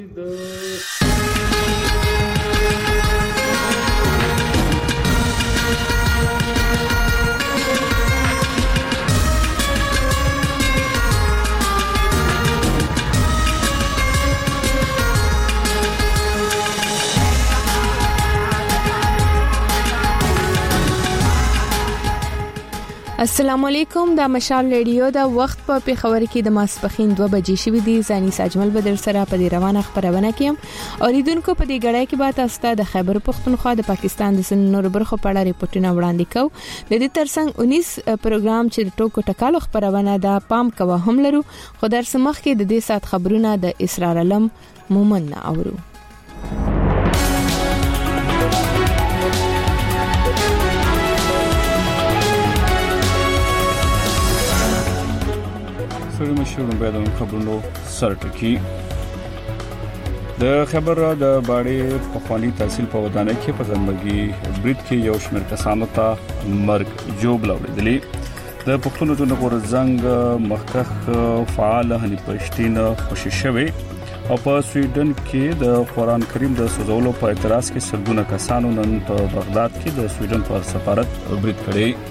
السلام علیکم، دا مشال ریډیو دا وخت په پیښور کې د ماسپخین 2 بجې شوې دي. زاني ساجمل بدر سره په دې روانه خبرونه کوم. اوریدونکو په دې غړای کې به تاسو ته د خیبر پختونخوا د پاکستان د سنورو برخو په اړه ریپورتونه وړاندې کوو. د دې ترڅنګ 19 پروګرام چې ټوکو ټکالو خبرونه دا پام کوه هم لرو. خو در سمخ کې د دې سات خبرونه د اسرار علم مومن اورو. مشهور بیان خبرونو سرټکی د خبر د باړې په خواني تحصیل په ودانۍ کې په ځنبګي برید کې یو شمېر کسانو ته مرګ جوړ لوړېدلی. د پښتون ټولنې غورځنګ مخکخ فعال هني پښتين خوشی شوی او په سویډن کې د قران کریم د سوزولو په اعتراض کې سلګونه کسانو نن په بغداد کې د سویډن پر سفارت برید کړی.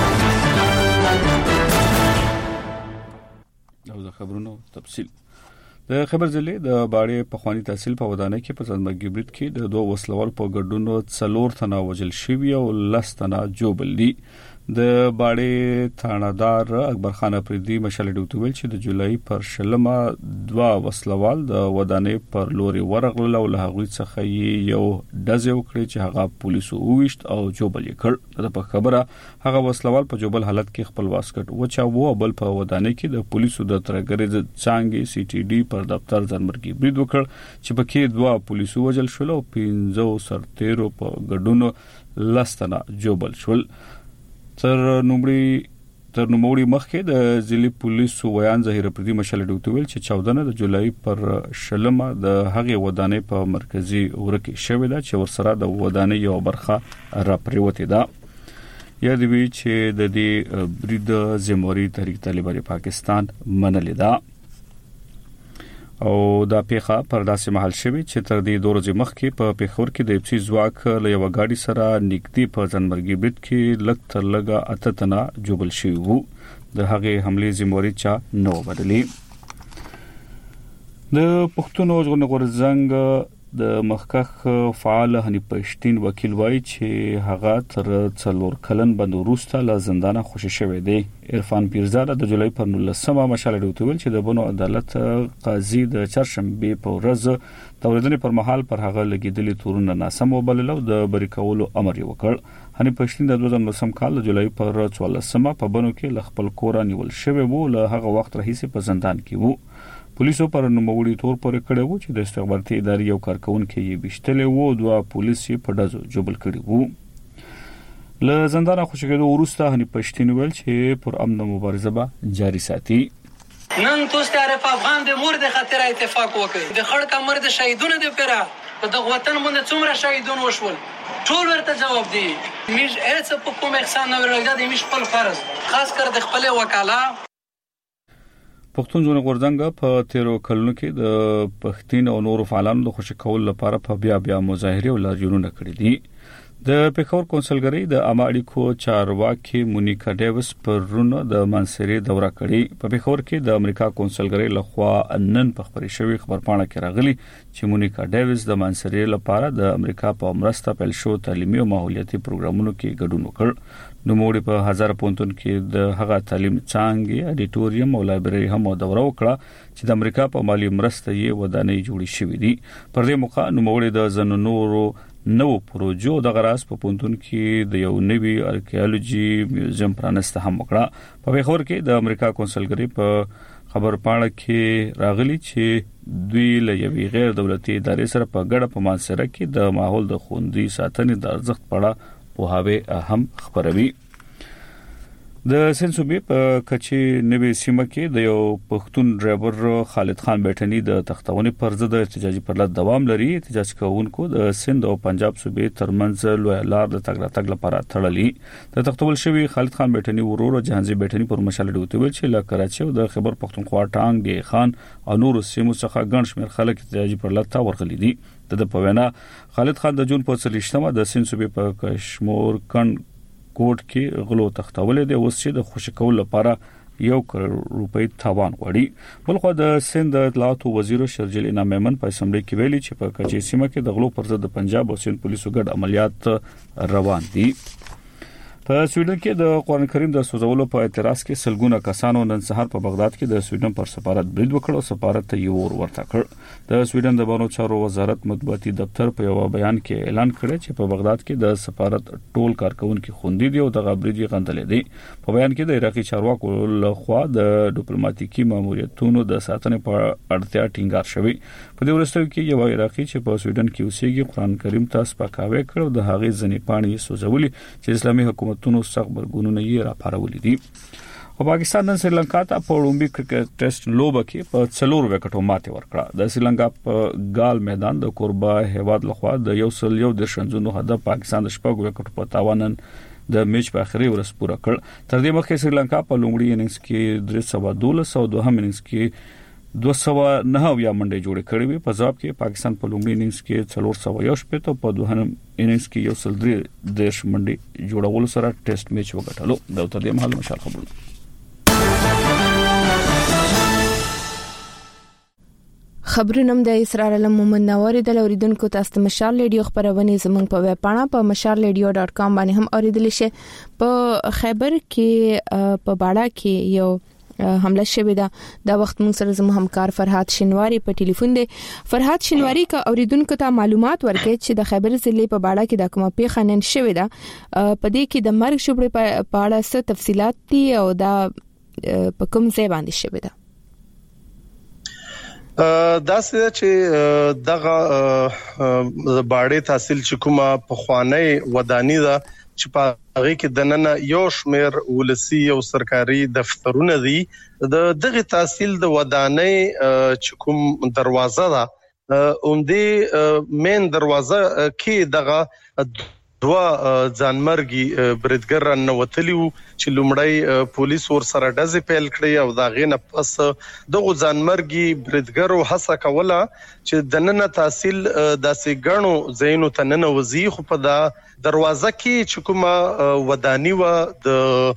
خبرونو تفصیل د خبر ځلې د باړې په خواني تحصیل په ودانۍ کې په ځنبګي برید کې د 2 وسلوال په ګډونو 4 تنه وژل شوی او 10 تنه جوړل دي. د باړې تھانهدار اکبر خان افریدي مشال ډوتویل چې د جولای پر شلمه 2 وسلوال د ودانۍ پر لوري ورغلل او له هغوی څخه یو ډزې وکړي چې هغه پولیسو وویشت او جوړل کړ. د په خبره هغه وسلوال په جوړل حالت کې خپل واسکټ وچاوه او بل په ودانۍ کې د پولیسو د ترګریز څنګه سی ټي ډي پر دفتر ځنبرګي برید وکړ چې پکې 2 پولیسو وژل شول او 15 سرتیرو په ګډونو 10 تنه جوړل شول. تر نوموړي مخکې د ځلي پولیسو ویان ظاهر پردي مشال ډوتویل چې 14 د جولای پر شلمه د هغې ودانۍ په مرکزی ورکه شوې ده چې ورسره د ودانۍ یو برخه راپریوتې ده. یاد وی چې د دې برید زموري تحریک طالبان پاکستان منلې ده او دا پیخه پر داسې محل شوی چې تر دې 2 ورځې مخکې په پیښور کې د اپسی ځواک له یو غاډي سره نږدې په ځنبرګي برید کې لږ تر لږه 8 تنه جوړل شوی وو. د هغې حمله زموري چا نو بدلی. د پښتون غورځنګ د مخکخ فعال هني پښتين وکیل وایي چې هغه تر 4 کلن بند وروسته له زندانه خوشی شوی دی. عرفان پیرزاده د جولای پر 19 مشال ډوتویل چې د بنو عدالت قاضي د چهارشنبه په ورځ د ورځې پر مهال پر هغه لګیدلې تورونه ناسم وبلل او د بری کولو امر وکړ. هني پښتين د 2019 کال د جولای پر 14 په بنو کې ل خپل کور نیول شوی وو. له هغه وخت راهیسې په زندان کې وو. پولیسو پر نوموړي تور پورې کړی وو چې د استخباراتي ادارې یو کارکونکو یې وشتلې وو. 2 پولیس یې په ډزو جوړل کړي وو. له زندان خوشګېدو وروسته هني پښتين ویل چې پر امن مبارزه به جاري ساتي. نن تاسو تعرف افغان د مور د خاطر اتفاق وکړي د خړ کمر د شهیدونو د پیرا د وطن باندې څومره شهیدون وشول ټول ورته جواب دی. میش هیڅ په کوم احسان نه ورغلی د میش خپل فرض خاص کر د خپل وکاله. پښتون غورځنګ په 13 کلونو کې د پښتين او نورو فعالانو د خوشی کول لپاره په بیا مظاهره او لارښوونې کړې دي. د پیښور کونسلګری د عامه اړیکو چارواکي مونیکا ډیوس پرونه د منصري دوره کړې. په پیښور کې د امریکا کونسلګری لخوا نن په خبري شوی خبرپاڼه کې راغلي چې مونیکا ډیوس د منصري لپاره د امریکا په مرسته پیل شو تعلیمي او ماحولیاتي پروګرامونو کې ګډون وکړ. نوموړي په هزار پونتون کې د هغه تعلیم څنګه اډیټوریم او لایبرری هم دوره وکړه چې د امریکا په مالی مرسته یې ودانۍ جوړې شوې دي. پر دې موخه نوموړي د زنونورو نو پروژو د غراس په پونتون کې د یو نوي آرکیالوجي میوزیم پرانسته هم وکړه. په پیښور کې د امریکا کونسلګری په خبرپاڼه کې راغلي چې دوی له یوې غیر دولتي ادارې سره په ګډه په منصره کې د ماحول د خوندي ساتنې د ارزښت په اړه پوهاوی هم خبروي. د سنسوبې په کچي نوې سیمه کې د یو پښتون ډرایور خالد خان بیٹنی د تختونې پر ضد احتجاجي پرلط دوام لري. احتجاج کوونکو د سند او پنجاب صوبې ترمنځ لوی لار د تګ راتګ لپاره تړلې. د تختول شوی خالد خان بیٹنی ورور جهانزي بیٹنی پر مشال ډوته ویل چې له کراچي او د خیبر پختونخوا ټانګ دی خان او نور سیمو څخه ګڼ شمېر خلک احتجاجي پرلط ته ورغلي دي. د په وینا خالد خان د جون په 30مه د سنسوبې په کشمور کند کوټ کې غلو تختولې د اوس چې د خوشی کول لپاره 1 کروڑ روپۍ تاوان غواړي. بلخو د سند اطلاعات وزیر شرجیل انعام میمن په اسمبلی کې ویلي چې په کچې سیمه کې د غلو پر ضد د پنجاب او سند پولیسو ګډ عملیات روان دي. په سویډن کې د قرآن کریم د سوزولو په اعتراض کې سلګونه کسانو نن سهار په بغداد کې د سویډن پر سفارت برید وکړ او سفارت ته یې ور ورته کړ. د سویډن د بانو چارو وزارت مطبوعاتي دفتر په یو بیان کې اعلان کړی چې په بغداد کې د سفارت ټول کارکونکو خوندي دي او د غبريدي غندلې دي. په بیان کې د عراقي چارواکو لخوا د ډیپلوماټیکي ماموریتونو د ساتنې په اړتیا ټینګار شوی. په دې ورستو کې یو عراقي چې په سویډن کې اوسېږي قرآن کریم ته سپکاوی کړ د هغې ځنې پاڼې سوزولې چې اسلامي حکومتونو سخت برګونونه یې راپارولې دي. او پاکستان نن سریلانکا ته په اولمپیک کرکټ ټیسټ لوبه کې په 4 وکټو ماتې ورکړه. د سریلانکا په ګال میدان د کوربا هیواد لخوا د 101 شنځونو هدف پاکستان د 6 وکټو په تاوان د میچ په اخري ورځ پوره کړ. تر دې مخکې سریلانکا په لومړي اننګز کې 312 او دوهم اننګز کې 209 منډې جوړې کړې وي. په ځواب کې پاکستان په لومړي اننګز کې 418 او په دوهم اننګز کې 103 منډې جوړول سره ټیسټ میچ وګټلو. د تر دې مهال مشال خبرونه خبرونم د اسرار علم محمد نواری د اوریدونکو تاسو مشال ریډیو خبرونه زموږ په ویب پاڼه په mashalradio.com باندې هم اوریدل شي. په خیبر کې په باړه کې یو حمله شوې ده. د وخت موږ سره زموږ همکار فرحات شینواری په ټلیفون دی. فرحات شینواری کا اوریدونکو ته معلومات ورکړي چې د خیبر ضلع په باړه کې د کومه پیښه نن شوې ده. په دې کې د مرګ شوبړې په اړه څه تفصيلات دي او دا په کوم ځای باندې شوې ده؟ دا څه چې دغه باړې تحصیل چې کومه په خوانې ودانی ده چې په هغه کې د نن یو شمیر ولسی او سرکاري دفترونه دي. د دغه تحصیل د ودانۍ چې کوم دروازه ده اومدي مین دروازه کې دغه دوا ځانمرګي بریدګر نوتلیو چې لومړی پولیس ور سره ډزې پیل کړې او دا غینه پس دغه ځانمرګي بریدګرو هڅه کوله چې د نن تحصیل داسې غنو زینو تننه وزي خو په دا دروازه کې چې کومه ودانی و د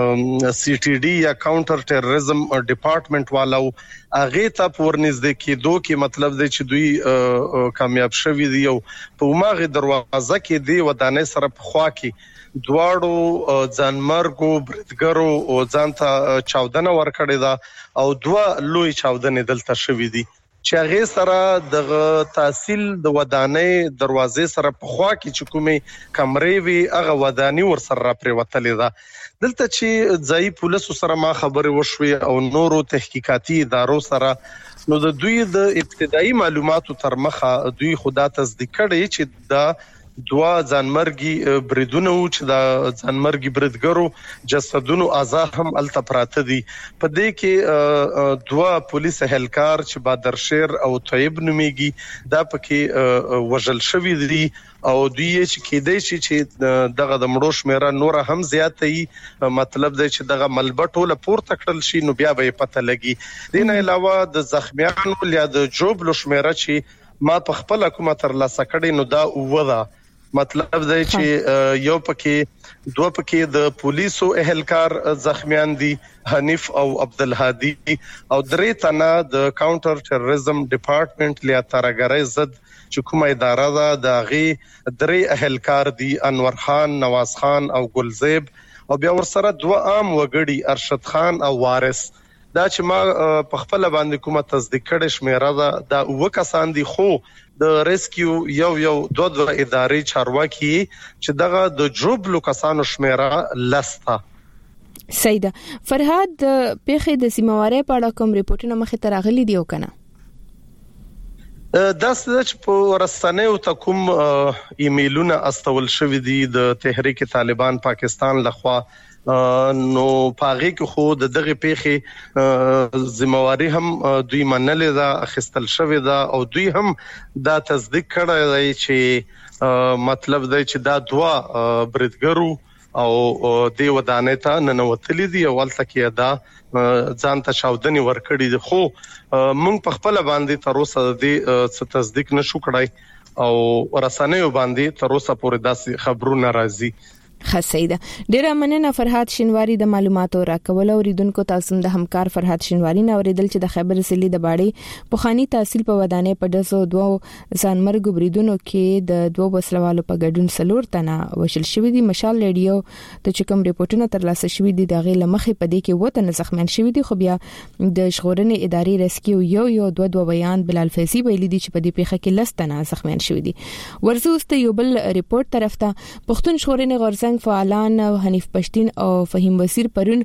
سی ټي ډي یا کاونټر ټیرریزم ډپارټمنټ والو اغه ته ورنږدې کېدو کې مطلب دی چې دوی کامیاب شوي دي او په ماغه دروازه کې دی ودانې سره په خوا کې دواړو ځانمرګو بریدګرو او ځانته چاودنه ورکړې ده او دوه لوی چاودنې دلته شوي دي چې هغه سره د تحصیل د ودانۍ دروازې سره په خوا کې چې کومې کمرې وي هغه ودانۍ ور سره پریوتلې ده. دلته چې ځای پولیسو سره ما خبرې وشوي او نورو تحقیقاتي ادارو سره نو د دوی د ابتدایي معلوماتو تر مخه دوی خدا تصدیق کړي چې دا دوا ځانمرګي بریدونه او چې دا ځانمرګي بریدګرو جسدونو اعضاء هم الته پراته دي. په دې کې دوا پولیس اهلکار چې بادر شیر او طیب نوميږي دا پکې وژل شوی دي او دوی چې کېدای شي چې دغه د مړو شمیره نور هم زیاتې مطلب دی چې دغه ملبټو له پورته کړل شي نو بیا به پته لګي. دین علاوه د زخمیانو یا د جوبلو شمیره چې ما په خپل حکومت تر لاسه کړي نو دا ودا مطلب دی چې یو پکې دوه پکې د پولیسو اهلکار زخمیان دي حنیف او عبدالهادي او درې تنه د کاونټر ټیرریزم ډپارټمنټ لیا ترګری زد چې کومه اداره ده د غي درې اهلکار دي انور خان نواز خان او ګلزیب او بیا ورسره دوه عام وګړي ارشد خان او وارث. دا چې ما په خپل باندې کومه تصدیق کړې شمیره ده دا وکسان دي خو د ریسکیو یو دوه ادارې چارواکي چې دغه د جوبلو کسانو شمیره لسته. سیده فرهاد پیخې د سیمواري په اړه کوم ریپورتونه مخې ته راغلي دي او کنه؟ دا چې په رسنیو ته کوم ایمیلونه استول شوی دي د تحریک طالبان پاکستان لخوا نو پاغي کې خو دغه پیخي ذمہواری هم دوی منلې دا اخستل شوې دا او دوی هم دا تصدیق کړی دی چې مطلب دی چې دا دوا بریدګرو او دی ودانې ته ننوتلې دي او ولته کې دا ځان ته شاودنی ورکړي دي خو مونږ په خپل باندې تر اوسه د تصدیق نشو کړای او رسنیو باندې تر اوسه پورې داسې خبرونه راځي. خسیده ډیره مننه فرحات شینواری د معلوماتو راکول او ریدونکو تاسو د همکار فرحات شینواری نه اوریدل چې د خیبر سلی د باړې پوخانی تحصیل په ودانې په 202 ځانمرګ بریدونو کې د دوه وسلوالو په ګډون سلور تنه وشل شوې دي. مشال ریډیو ته چې کوم ریپورتونه ترلاسه شوې دي د غیر لمخې په دې کې وته زخمیان شوې دي خو بیا د ژغورنې ادارې ریسکیو یو دوه بیان بلال فیضی ویلي دي چې په دې پیښه کې لستنه زخمیان شوې دي. ورزوست یو بل ریپورت طرف ته پښتون ژغورنې غورځنګ فعالان حنیف پښتین او فهیم وزیر پرون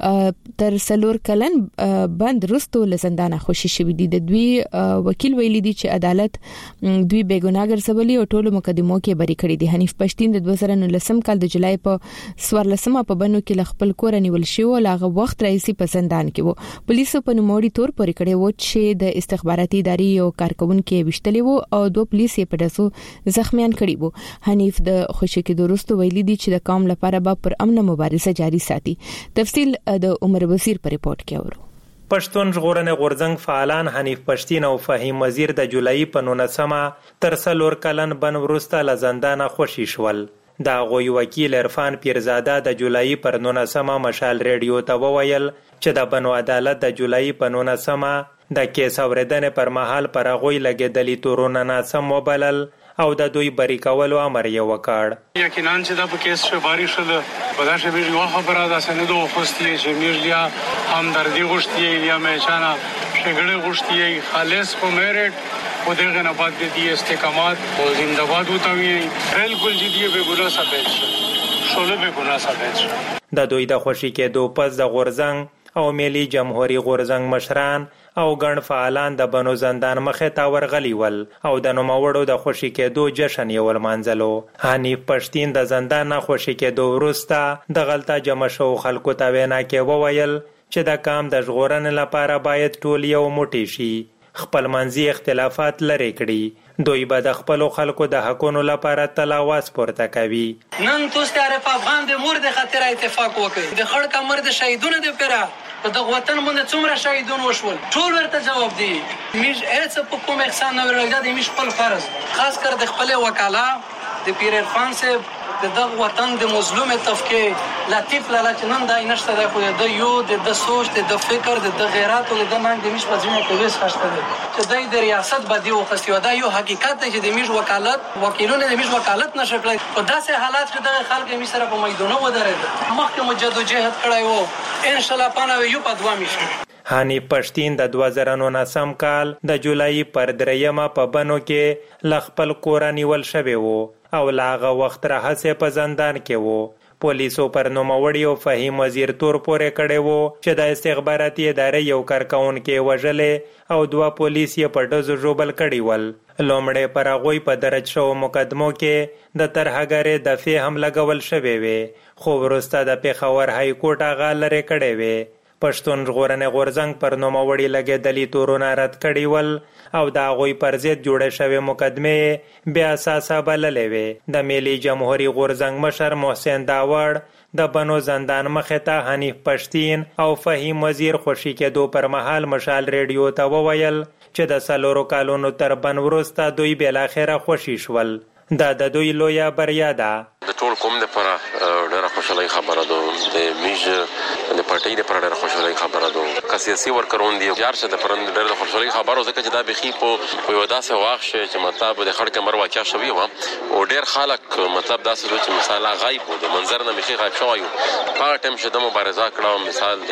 تر سلور کلن بند رستو لزندانه خوشي شوې دي. د دوی وکیل ویلي دي چې عدالت دوی بیګناګر سبلی او ټولو مقدمو کې بری کړی دي. حنیف پښتین د 2019 کال د جولای په 14مه په بنو کې خپل کور نیول شو او هغه وخت رئیسي په زندان کې وو. پولیسو په نوموړي تور پورې کړی و چې د استخباراتي ادارې او کارکونکو وشتلې وو او دوه پولیس یې په داسو زخمیان کړي وو. حنیف د خوشي کې درستو ویلي دي چې د قوم لپاره به پر امن مبارزه جاری ساتي. تفصیل د عمر وزیر په ریپورت کې اورو. پښتون ژغورنې غورځنګ فعالان حنیف پښتین او فهیم وزیر د جولای په 19مه تر سلور کلن بن ورسته لزندانه خوشي شول. دا غوی وکیل عرفان پیرزاده د جولای پر 19مه مشال ریډیو ته وویل چې د بنو عدالت د جولای په 19مه د کیس اوریدنې پر مهال پر غوی لګیدلې تورونه ناسم وبلل او د دوی بری کولو امر یې وکړ. یقینا چې دا په کیس شو بارش شول په داسې بیري واخه خبره ده سندو خوستي چې میرلیا همدردی غوښتي یا مېچانا شګړې غوښتي خالص په میرټ او دغه نه بعد د استقامت او زنده‌باد وتاوي بالکل جدي به ګنا ثابت شول به ګنا ثابت شول. د دوی د خوشي کېدو پس د غورځنګ او ملي جمهوریت غورځنګ مشران او ګڼ فعالان د بنو زندان مخې ته ورغلي ول او د نوموړو د خوشي کېدو جشن یې ولمانځلو. حنیف پښتین د زندان نه خوشي کېدو وروسته د غلطه جمع شو خلکو ته وینا کې وویل چې د قام د ژغورنې لپاره باید ټول یو موټی شي، خپل منځي اختلافات لرې کړي. دوی به د خپل خلکو د حقونو لپاره تل आवाज پورته کوي. نن تاسو تعرف افغان د مور د خاطر اتفاق وکړي د خړ کمر د شهیدونو د پیرا په دغه وطن باندې څومره شهیدون وشول ټول ورته جواب دی. میش هیڅ په کوم احسان نه ورغله د میش خپل فرض خاص کر د خپل وکاله د پیر عرفان صاحب د دغه وطن د مظلوم تفکیک لطیف لاله چنن دای نشته د خو د یو د سوچ د فکر د غیرت او د نن د میش په ځینې کې وس خشته چې د ریاست بدی او خستیو دا یو حقیقت دی چې د میش وکالت وکیلونه د میش وکالت نشکلای په داسې حالات کې د خلک می سره په میدانو ودرېد مخکې مجدد کړای وو ان شاء الله پانه یو په دوا میشه. حنیف پښتین د 2019 کال د جولای پر 3مه په بنو کې لخپل کور نیول شوی وو او لاغه وخت راهسه په زندان کې وو. پولیسو پر نوموړی او فهیم وزیر تور پورې کړي وو چې د استخباراتي ادارې یو کارکونکو وژلې او دوه پولیس یې په ډزو ژوبل کړي ول. لومړی پر هغوی په درج شو مقدمو کې د ترهګرۍ دفعې هم لګول شوی وي خو وروسته د پیښور های کورټ هغه لرې کړی وي. پښتون ژغورنې غورځنګ پر نوموړي لګېدلي تورونه رد کړي ول او د هغوی پر ضد جوړې شوې مقدمې بې اساسه بللې وې. د ملي جمهوریت غورځنګ مشر محسن داوړ د بنو زندان مخې ته حنیف پښتین او فهیم وزیر خوشي کېدو پر مهال مشال ریډیو ته وویل چې د سلورو کالونو تر بن وروسته دوی بالاخره خوشي شول. دا د دوی لویه بریا ده. د ټول قوم لپاره ډېره خوشالۍ خبره ده، د میژ د پټۍ لپاره ډېره خوشالۍ خبره ده. که سیاسي ورکرون دي یار شه د پرند ډېره خوشالۍ خبره ځکه چې دا بخي په یو داسې واخ شي چې مطلب د خړ کمر واقع شوی و او ډېر خلک مطلب داسې چې مثال غایب و د منظر نه بخي غایب شوی په ټیم چې د مبارزه کړه مثال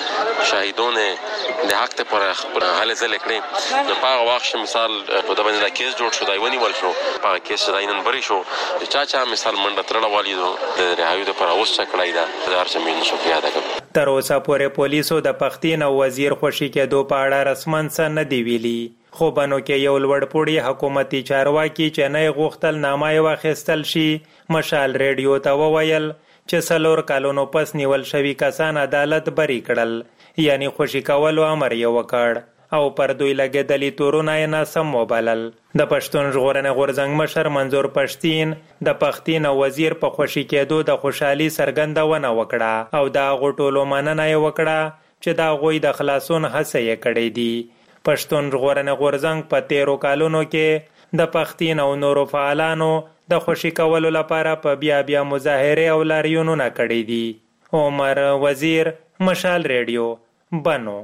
د شهیدونه د حق ته پر خپل حل زل کړي د پاغه واخ شي مثال په د باندې کیس جوړ شو دای ونی ول شو پاغه کیس داینن بری شو چا مثال منډه ترړه والیدو د رهایو د پر اوس چکړای دا هر څه مين شو پیاده کړ. تر اوسه پورې پولیسو د پښتین او وزیر خوشي کېدو په اړه رسماً څه نه دی ویلي خو بنو کې یو لوړپوړي حکومتي چارواکي چې نه غوښتل نامه واخیستل شي مشال ریډیو ته وویل چې 4 کالونو پس نیول شوی کسان عدالت بری کړل یعنی خوشی کولو امر یې وکړ او پر دوی لګېدلي تورونه یې ناسم وبلل. د پښتون ژغورنې غورځنګ مشر منظور پښتین د پښتین وزیر په خوشي کېدو د خوشحالي څرګندونه وکړه او د هغو ټولو مننه یې وکړه چې د هغوی د خلاصون هڅه یې کړې دي. پښتون ژغورنې غورځنګ په 13 کالونو کې د پښتین او نورو فعالانو د خوشي کولو لپاره په بیا مظاهره او لاریونونه کړي دي. عمر وزیر، مشال ریډیو، بنو.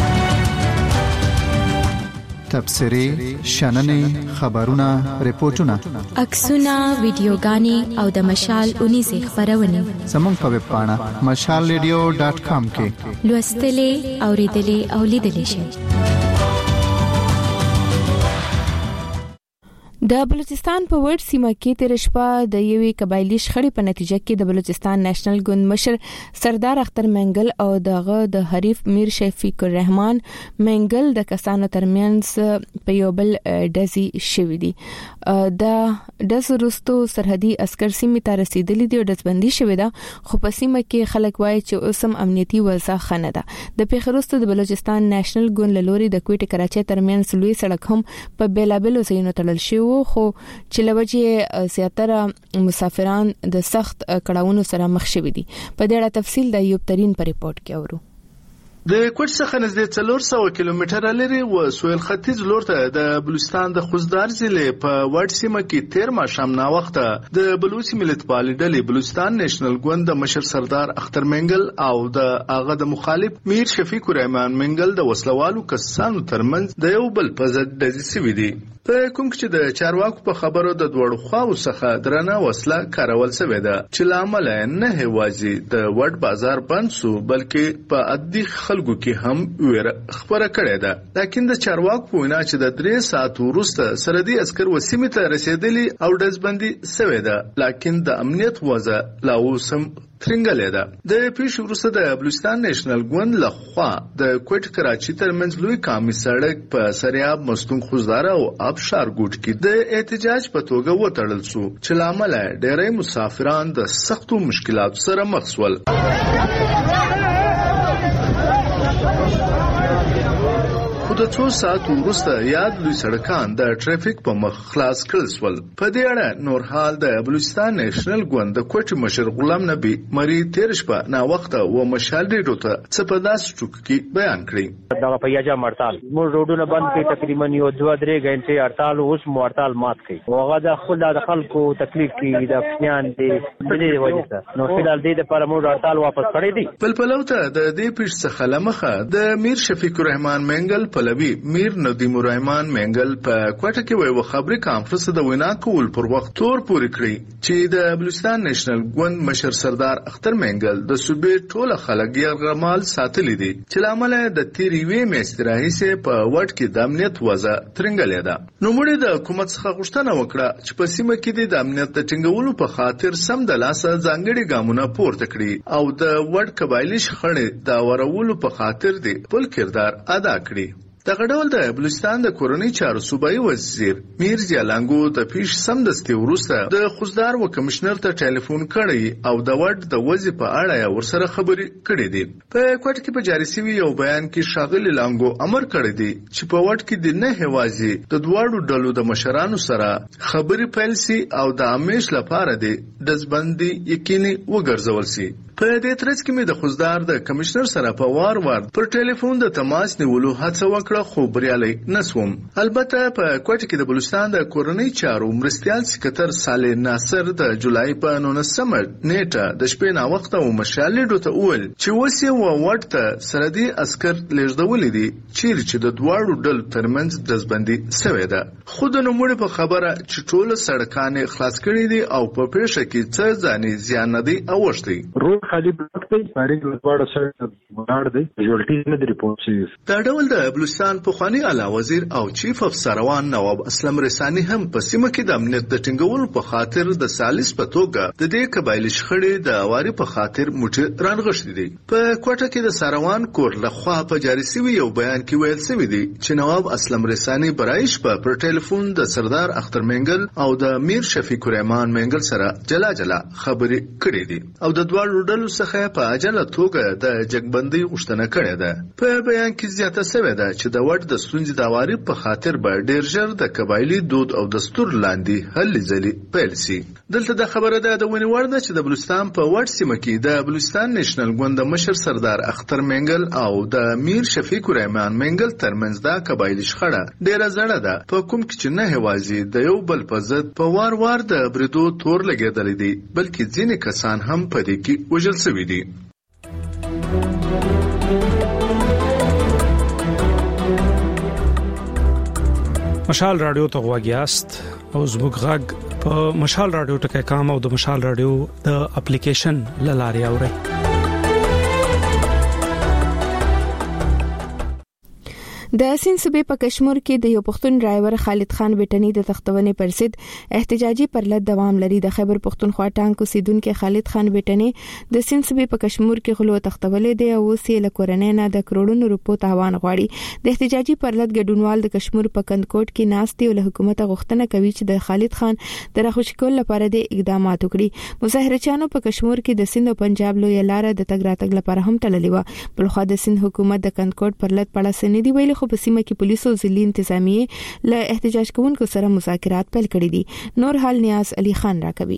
تبصرې، شننې، خبرونه، ریپورتونه، عکسونه، ویډیوګانې او د مشال 19 خبرونه زموږ په ویب پاڼه mashalradio.com کې لوستلې، اوریدلې او لیدلې شئ. د بلوچستان په ورډ سیمه کې تیر شپه د یوې قبایلی شخړې په نتیجه کې د بلوچستان نېشنل ګوند مشر سردار اختر منګل او دغه د حریف میر شفیق الرحمن منګل د کسانو ترمنځ په یو بل ډزې شوې دي. د داس رستو سرحدي عسكر سیمې ته رسیدلي دي او دزبندي شوې ده خو په سیمه کې خلک وایي چې اوسم امنیتي وضع خنه ده. د پیښورستو د بلوچستان نېشنل ګوند لوري د کوټې کراچۍ ترمنځ لوی سړک هم په بیلابلو ځایونو تړل شوی خو چې لوجه زیاتره مسافران د سخت کړهونو سره مخ شوي دي. په دې اړه تفصیل د ایوب ترين په ریپورت کې اورو. د کوټ څخه نږدې 400 کیلومتره لري و سویل ختیځ لور ته د بلوچستان د خوزدار ضلع په وړ سیمه کې 13 شام نا وخت د بلوچ ملت پالي ډلې بلوچستان نېشنل ګوند د مشر سردار اختر منګل او د هغه د مخالف میر شفیق الرحمن منګل د وسلوالو کسانو ترمنځ د یو بل په ضد ډزې شوې دي. په کوم چې د چارواکو په خبرو د دوړو خواو څخه درنه وسله کارول شوې ده چې لامل نه هوازي د وړ بازار بند سو بلکې په عادي خلکو کې هم ویره خبره کړې ده. لکه د چارواکو په وینا چې د 3 ساعت وروسته سرحدي عسكر وسیمه ته رسیدلي او دزبندي شوې ده لکه د امنیت وضع لا اوسم ترنګلې ده. د پیښې وروسته د بلوچستان نېشنل ګوند لخوا د کوټ کراچۍ ترمنځ لوی کامي سړک په سریاب مستون خوزدار او ابشار ګوټ کې د احتجاج په توګه وټړل شو چې لامل ډېری مسافران د سختو مشکلاتو سره مخ شول. خو د 2 ساعت وروسته یاد لوی سړکان د ټریفیک په مخ خلاص کړل شول. په دې اړه نور حال د بلوچستان نېشنل ګوند د کوټ مشر غلام نبی مری تیر شپه نا وخت او مشال ډیډو ته څپداس ټوک کې بیان کړی. دا په یاجا مرتال مو روډونه بند کړي تقریبا یو 2-3 غنټې هړتال اوس مو هړتال مات کړي. هغه د خپل د خلکو تکلیف کې د پښنان دي د دې وجه ته نو فلال دې لپاره مو هړتال واپس کړی دي. پلپلو ته د دې پیښ څخه لمخه د میر شفیق الرحمن منګل پلوي میر ندیم الرحمن منګل په کوټه کې ویو خبري کانفرنس د وینا کول پر وخت تور پوری کړی چې د بلوچستان نېشنل ګوند مشر سردار اختر منګل د صوبې ټوله خلک یې غمال ساتلې دي چې لامل د تیریوي مستراهي سه په وټ کې د امنیت وضع ترنګلې ده. نو موږ د حکومت څخه غوښتنه وکړه چې په سیمه کې د امنیت د ټینګولو په خاطر سم د لاسه ځانګړي ګامونه پورته کړي او د وټ قبایلی شخړې د ورولو په خاطر دی خپل کردار ادا کړي. دغه ډول د بلوچستان د کورنۍ چارو صوبایي وزیر میر زیالانګو د پیښ سمدستي وروسته د خوزدار و کمشنر ته ټلیفون کړی او د وډ د وځي په اړه ورسره خبرې کړې دي. په کوټ کې په جاري سوي یو بیان کې شاغلی لانګو امر کړی دی چې په وډ کې د نه هوازي د دواړو ډلو د مشرانو سره خبرې پیل سي او د امیش لپاره دی دزبندي یقیني وګرځول سي. په دې ترڅ کې مې د خوزدار د کمشنر سره په وار پر ټلیفون د تماس نیولو هڅه وکړه خو بریالي نسوم. البته په کوټه کې د بلوچستان د کورنۍ چارو مرستيال سکرټر صالح ناصر د جولای په 19 نیټه د شپې نا وخت او مشالډو ته وویل چې وسه و ورته سرحدي عسكر لږدول دي چې د دواړو ډلو ترمنځ دزبندي شوې ده. خود نوموړي په خبره چې ټول سړکانې خلاص کړي دي او په پیښه کې څه ځاني زیان نه دي اوښتي. خالي بلوک دی پارینګ لوړ سره ولاړ دی جوړټي نه دی ریپورت شي. دا ډول د بلوچستان پخوانی اعلی وزیر او چیف اف سروان نواب اسلم رسانی هم په سیمه کې د امنیت د ټینګولو په خاطر د سالس په توګه د دې قبایلی شخړې د اواري په خاطر موټي رانغښتي دي. په کوټه کې د سروان کور لخوا په جاري سوي یو بیان کې ویل سوي دي چې نواب اسلم رسانی برایش په ټلیفون د سردار اختر منګل او د میر شفیق الرحمن منګل سره جلا خبرې کړې دي او د دوه ډلو څخه په اجل توګه د جګبندۍ غوښتنه کړې ده. په بیان کې زیاته شوې ده چې د وډ د ستونزې د اواري په خاطر به ډیر ژر د قبایلی دود او دستور لاندې هلې ځلې پیل شي. دلته د خبره ده د ونی ورده چې د بلوچستان په وډ سیمه کې د بلوچستان نېشنل ګوند مشر سردار اختر منګل او د میر شفیق الرحمن منګل ترمنځ د قبایلی شخړه ډیره زړه ده، په کوم کې چې نه هوازي د یو بل په ضد په وار د بریدو تور لګېدلې دي بلکې ځینې کسان هم په دې کې وژل شوي دي. مشال رادیو ته غواګیاست او زموږ غږ په مشال رادیو ټکي کام او د مشال رادیو د اپلیکیشن لاري اوري. د سند صوبې په کشمیر کې د یو پښتون ډرایور خالد خان بیٹنی د تختونې پر ضد احتجاجي پرلط دوام لري. د خیبر پښتونخوا ټانک اوسیدونکو خالد خان بیٹنی د سند صوبې په کشمیر کې غلو تختولې دی او اوسې له کورنۍ نه د کروڑونو روپو تاوان غواړي. د احتجاجي پرلط ګډونوال د کشمیر په کندکوټ کې ناستي او له حکومت غوښتنه کوي چې د خالد خان د راخوشي کول لپاره د اقدامات وکړي. مظاهرچیانو په کشمیر کې د سند او پنجاب لوی لار د تګ راتګ لپاره هم تړلې و. بل خو د سند حکومت د کندکوټ پرلط په اړه سندي ویلي په سیمه کې پولیسو ځلي انتظامیه له احتجاج کوونکو سره مذاکرات پیل کړي دي. نور حال نیاز علي خان راکوي.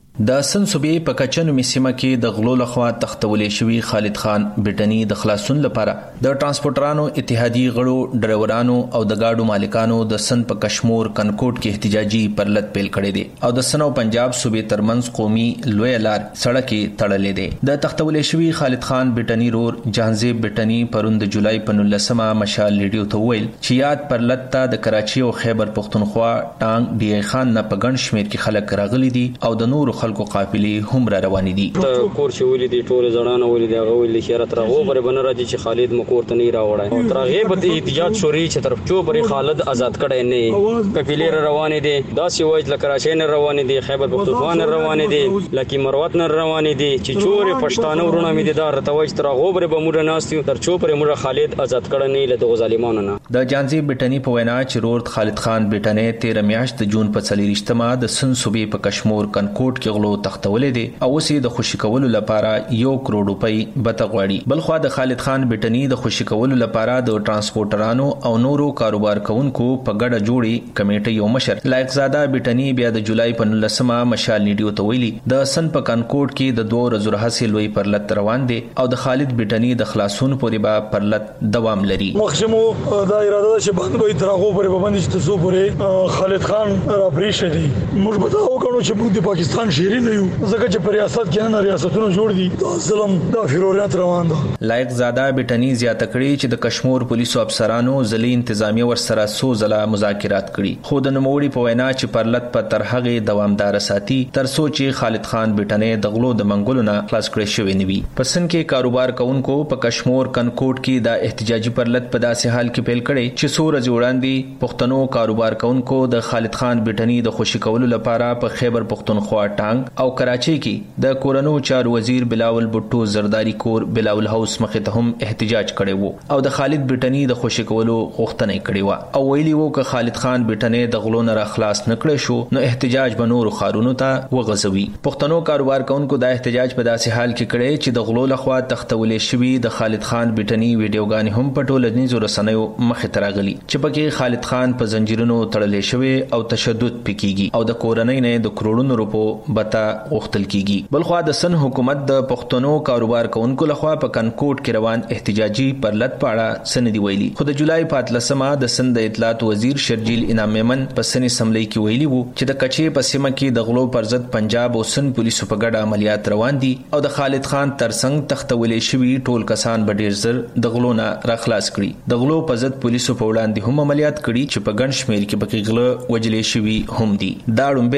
د سند صوبې په کچن میسیمه کې د غلو لخوا تختولې شوی خالد خان بیٹنی د خلاصون لپاره د ترانسپورټرانو اتحادی غړو ډرایورانو او د گاډو مالکانو د سند په کشمیر کنکوټ کې احتجاجي پرلط پیل کړی دی او د سند او پنجاب صوبې ترمنځ قومي لوی لار سړک تړلې دی. د تختولې شوی خالد خان بیٹنی رور جهانزیب بیٹنی پروند جولای په 19 مشال ریډیو ته ویل چې یاد پرلط ته د کراچي او خیبر پښتونخوا ټانک ډی ای خان نه په ګڼ شمیر کې خلک راغلي دي او د نور خلکو قافلې هم را روانې دي. کور چې ولې دي ټول زړانه ولې دی غوې لخيره تر غوبره بن راځي چې خالد مکور ته نه راوړای تر غیبت احتجاج شوري چې طرف چوبري خالد آزاد کړي نه قافلې روانې دي داسې وایي لکه کراچي نه روانې دي خیبر پختونخوا نه روانې دي لکه مروت نه روانې دي چې چورې پښتانه ورونه مې دار ته وایي تر غوبره بموره ناستي تر چوبره موږ خالد آزاد کړي نه له ظالمانو نه. د جانزي بیٹنی په وینا چې رورد خالد خان بیٹنی 13 میاشت د جون په 24 د سند صوبې په کشمیر کنکوټ کې غلو تختولې دي او اوسې د خوشی کولو لپاره 1 کروڑ روپۍ بته غواړي. بلخو د خالد خان بیٹنی د خوشی کولو لپاره د ترانسپورټرانو او نورو کاروبار کوونکو په ګډه جوړي کمیټه یو مشر لایق زاده بیٹنی بیا د جولای په 19 مشال نیډیو ته ویلي د سند په کنکوټ کې د 2 ورځې حاصل وی پرلط روان دي او د خالد بیٹنی د خلاصون پورې به پرلط دوام لري. مخشمو دا اراده چې باندې به ترغو پورې باندې چې تاسو پورې خالد خان را پریښه دي موږ به دا وکړو چې موږ د پاکستان شهري نه یو ځکه چې په ریاست کې نه ریاستونو جوړ دي دا ظلم دا فیروریت روان ده. لایق زاده بیٹنی زیاته کړي چې د کشمیر پولیسو افسرانو ځلي انتظامیه ورسره سوزله مذاکرات کړي خو د نوموړي په وینا چې پرلط په ترهغه دوامدار ساتي تر سوچ خالد خان بیٹنی د غلو د منګولو نه خلاص کړي شوی نیوي. پسند کې کاروبار کوونکو په کشمیر کنکوټ کې د احتجاجي پرلط په داسې حال کې پیل کړي چې سور ځوړاندي پښتنو کاروبار کوونکو د خالد خان بیٹنی د خوشی کولو لپاره په خیبر پښتونخوا ټانک او کراچي کې د کورونو چارو وزیر بلاول بټو زرداری کور بلاول هاوس مخې ته هم احتجاج کړي وو او د خالد بیٹنی د خوشی کولو غوښتنه کړې و او ویلي وو چې خالد خان بیٹنی د غلو نه خلاص نکړي شو نو احتجاج به نور خارونو ته وغځوي. پښتنو کاروبار کوونکو د احتجاج په داسې حال کې کړي چې د غلو لخوا تختولې شوی د خالد خان بیٹنی ویډیوګانې هم په ټولنیزو رسنیو مخې ته راغلي چې پکې خالد خان په زنجیرونو تړلې شوی او تشدد پکېږي او د کورنۍ نه د کروڑونو روپو بتا غوښتل کیږي. بلخو د سن حکومت د پښتنو کاروبار کوونکو لخوا په کنکوټ کې روان احتجاجي پرلط پاړه سندي ویلي خو د جولای په 13 د سند اطلاعات وزیر شرجیل انعام میمن په سن اسمبلی کې ویلي وو چې د کچې په سیمه کې د غلو پر ضد پنجاب او سند پولیسو په ګډه عملیات روان دي او د خالد خان ترڅنګ تختولې شوی ټول کسان به ډیر زر د غلو نه راخلاص کړي. د غلو په ضد پولیسو په وړاندې هم عملیات کړي چې په ګڼ شمیر کې پکې غله وجلې شوی هم دي. دا ډومبه ځل نه دی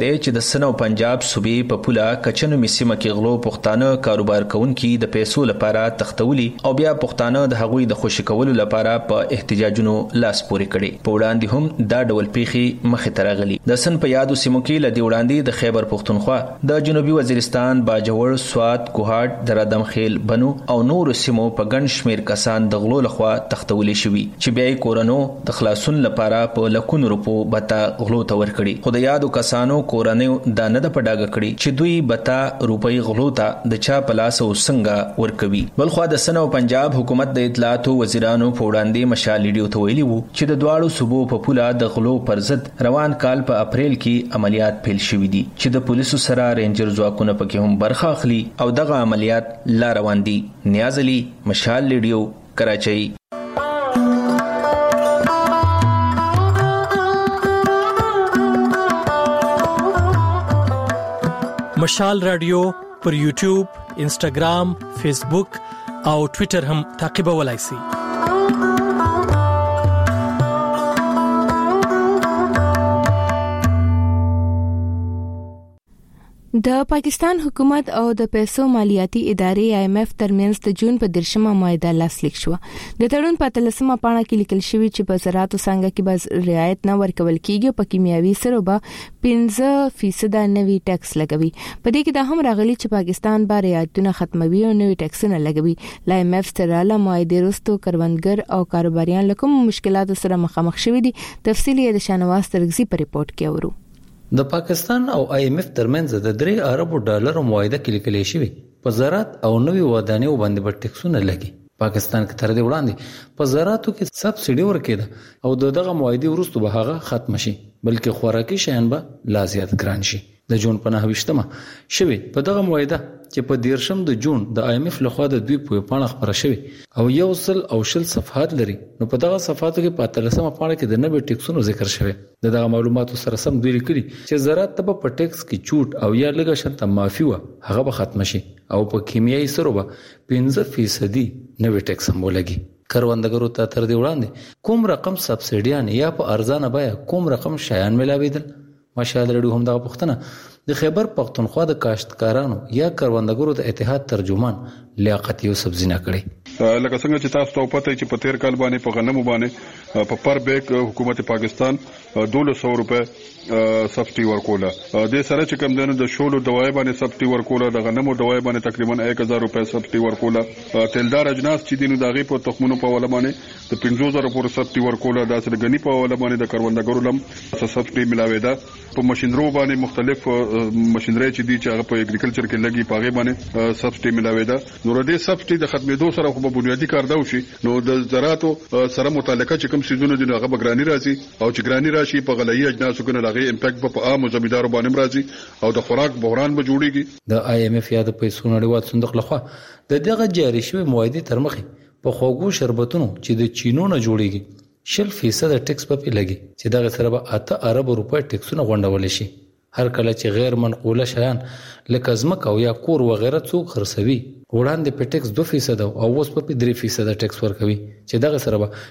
دی چې د سن او پنجاب صوبې په پوله کچنو میسیمه کې غلو پښتانه کاروبار کوونکي د پیسو لپاره تختولي او بیا پښتانه د هغوی د خوشی کولو لپاره په احتجاجونو لاس پورې کړي. په وړاندې هم دا ډول پیخي مخې ته راغلي. د سن په یادو سیمو کې لدی وړاندې د خیبر پښتونخوا د جنوبي وزیرستان باجوړ سوات کوهاټ درادم خیل بنو او نور سیمو په ګڼ شمیر کسان د غلو لخوا تختولي شوي چې بیا کورونو د خلاصون لپاره په لکونو روپو بتا غلو ته ورکړي. خو د یادو کسانو کورنۍ دا نه د پډاګه کړي چې دوی بتا روپۍ غلو ته د چا په لاس او څنګه ورکوي. بلخو د سن او پنجاب حکومت د اطلاعاتو وزیرانو په وړاندې مشال لیډیو ته ویلي وو چې د دواړو صوبو په پوله د غلو پر ضد روان کال په اپریل کې عملیات پیل شوي دي چې د پولیسو سره رینجر ځواکونه پکې هم برخه اخلي او دغه عملیات لا روان دي. نیاز علي، مشال لیډیو، کراچۍ. مشال رادیو پر یوټیوب، انسټاګرام، فیسبوک او ټوئیټر هم تعقیبولای شئ. د پاکستان حکومت او د پیسو مالیاتي ادارې IMF ترمنځ د جون په 10مه معاهده لاسلیک شو. د تړون په 13مه پاڼه کې لیکل شوی چې په زراعتو څنګه کې به رعایت نه ورکول کیږي، په کیمیاوي سرو به 15% نوي ټیکس لګوي. په دې کې دا هم راغلي چې پاکستان به رعایتونه ختموي او نوي ټیکسونه لګوي. IMF سره له معاهده وروسته کروندګر او کاروباریان له کوم مشکلاتو سره مخامخ شوي دي. تفصیل یې د شانواز ترغزي په ریپورت کې اورو. د پاکستان او IMF ترمنځ د 3 ارب ډالر معاهده کې لیکل شوی په زراعت او نوي ودانیو باندې به ټیکسونه لګي. پاکستان کې تر دې وړاندې په زراعتو کې سبسيډي ورکېده او دغه معاهده وروسته به هغه ختم شي، بلکې خوراکي شیان به لا زیات ګران شي. د جون په 9مه شوی په دغه معاهده چې په 10 د جون د IMF لخوا د دوی په پاڼه خبره شوی او 120 صفحات لري. نو په دغه صفحاتو کې په 13مه پاڼه کې د نوي ټیکسونو ذکر شوی. دغه معلوماتو سره سم دوی لیکلي چې زراعت ته په ټیکس کې چوټ او یا لږه شنته معافي و هغه به ختم شي او په کیمیاوي سرو به 15% نوي ټیکس هم ولګي. کروندګرو ته تر دې وړاندې کوم رقم سبسيډيان یا په ارزانه بیه کوم رقم شایان ملاویدل. مشال رډیو هم دغه پښتنه د خیبر پښتونخوا د کاشتکارانو یا کروندګرو د اتحاد ترجمان لیاقت یوسف زینا کړي. لکه څنګه چې تاسو ته پته چې په 13 کال باندې په غنمو باندې په پر بیگ حکومت پاکستان 1200 روپے سبسيډي ورکوله. د سره چې کوم دنه د شولو دوايي باندې سبسيډي ورکوله، د غنمو دوايي باندې تقریبا 1000 روپے سبسيډي ورکوله. تیلدار اجناس چې دینو داغي په تخمونو په ول باندې د 15000 پورې سبسيډي ورکوله. د سره غني په ول باندې د کروندګرو لم سبسيډي ملاوي ده. په ماشينرو باندې مختلف ماشينري چې دي چې هغه په اګریکلچر کې لګي پاغه باندې سبسيډي ملاوي ده. نو د سبسيډي د ختمېدو سره خو بنیادی کار دا وشي نو د زراعتو سره متعلقه چې کوم سيزونه دي هغه بګرانی راځي او چې ګرانی راشي په غلایي اجناسو کې هغه امپیکټ په عام زمیندارو باندې راځي او د خوراک بحران به جوړيږي. د IMF یا د پیسو نړیوال صندوق لخوا د دغه جاري شوی معاهده تر مخې په خوږو شربتونو چې د چینو نه جوړيږي 0% ټیکس په لګي چې دغه سره به 8 ارب روپے ټیکسونه غونډول شي. هر کله چې غیر منقوله شیان لکه ځمکه او یا کور وغیرہ څوک خرڅوي وړاندې په ټیکس 2% او اوس په 3% ټیکس ورکوي چې دغه سره به